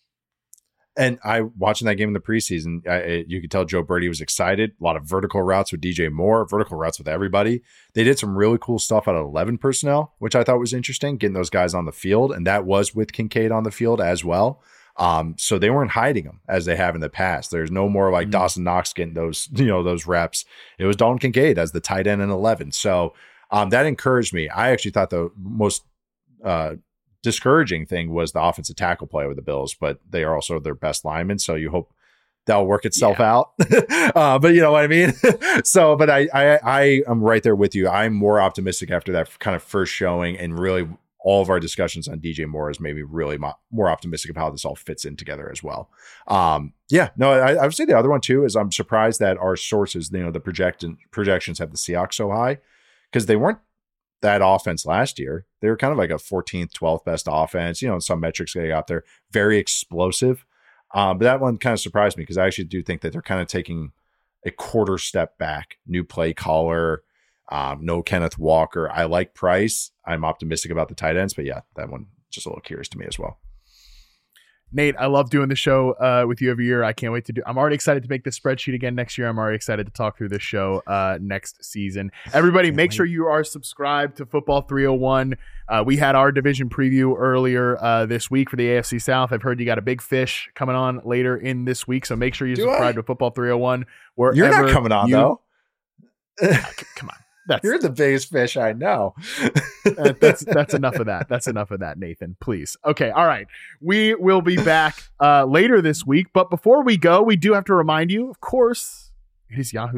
And I watching that game in the preseason, I, you could tell Joe Brady was excited. A lot of vertical routes with D J Moore, vertical routes with everybody. They did some really cool stuff out of eleven personnel, which I thought was interesting, getting those guys on the field. And that was with Kincaid on the field as well. Um, so they weren't hiding them as they have in the past. There's no more like mm-hmm. Dawson Knox getting those, you know, those reps. It was Dalton Kincaid as the tight end in eleven. So um, that encouraged me. I actually thought the most uh, discouraging thing was the offensive tackle play with the Bills, but they are also their best linemen. So you hope that'll work itself yeah. out. uh, but you know what I mean? so, but I, I, I am right there with you. I'm more optimistic after that kind of first showing, and really all of our discussions on D J Moore has made me really mo- more optimistic of how this all fits in together as well. Um, yeah, no, I, I would say the other one too is I'm surprised that our sources, you know, the project projections have the Seahawks so high, because they weren't that offense last year. They were kind of like a fourteenth, twelfth best offense, you know, in some metrics they got there, very explosive. Um, but that one kind of surprised me, because I actually do think that they're kind of taking a quarter step back. New play caller, um, no Kenneth Walker. I like Price. I'm optimistic about the tight ends, but yeah, that one just a little curious to me as well. Nate, I love doing the show uh, with you every year. I can't wait to do. I'm already excited to make this spreadsheet again next year. I'm already excited to talk through this show uh, next season. Everybody, make wait. sure you are subscribed to Football three oh one. Uh, we had our division preview earlier uh, this week for the A F C South. I've heard you got a big fish coming on later in this week, so make sure you do subscribe I? to Football three oh one. You're not coming on, you, though. uh, come on. That's, You're the biggest fish I know. uh, that's that's enough of that. That's enough of that, Nathan. Please. Okay. All right. We will be back uh, later this week. But before we go, we do have to remind you, of course, it is Yahoo's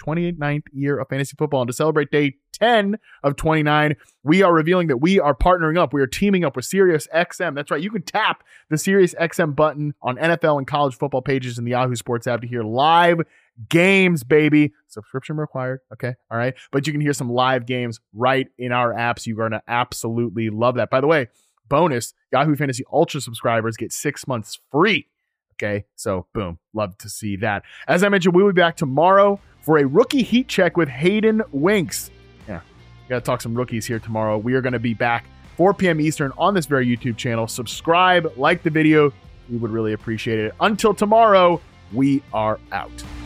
twenty-ninth year of fantasy football. And to celebrate day ten of twenty-nine, we are revealing that we are partnering up. We are teaming up with SiriusXM. That's right. You can tap the SiriusXM button on N F L and college football pages in the Yahoo Sports app to hear live games, baby. Subscription required. Okay. All right. But you can hear some live games right in our apps. You're going to absolutely love that. By the way, bonus, Yahoo Fantasy Ultra subscribers get six months free. Okay. So boom. Love to see that. As I mentioned, we'll be back tomorrow for a rookie heat check with Hayden Winks. Yeah. Got to talk some rookies here tomorrow. We are going to be back four p.m. Eastern on this very YouTube channel. Subscribe, like the video. We would really appreciate it. Until tomorrow, we are out.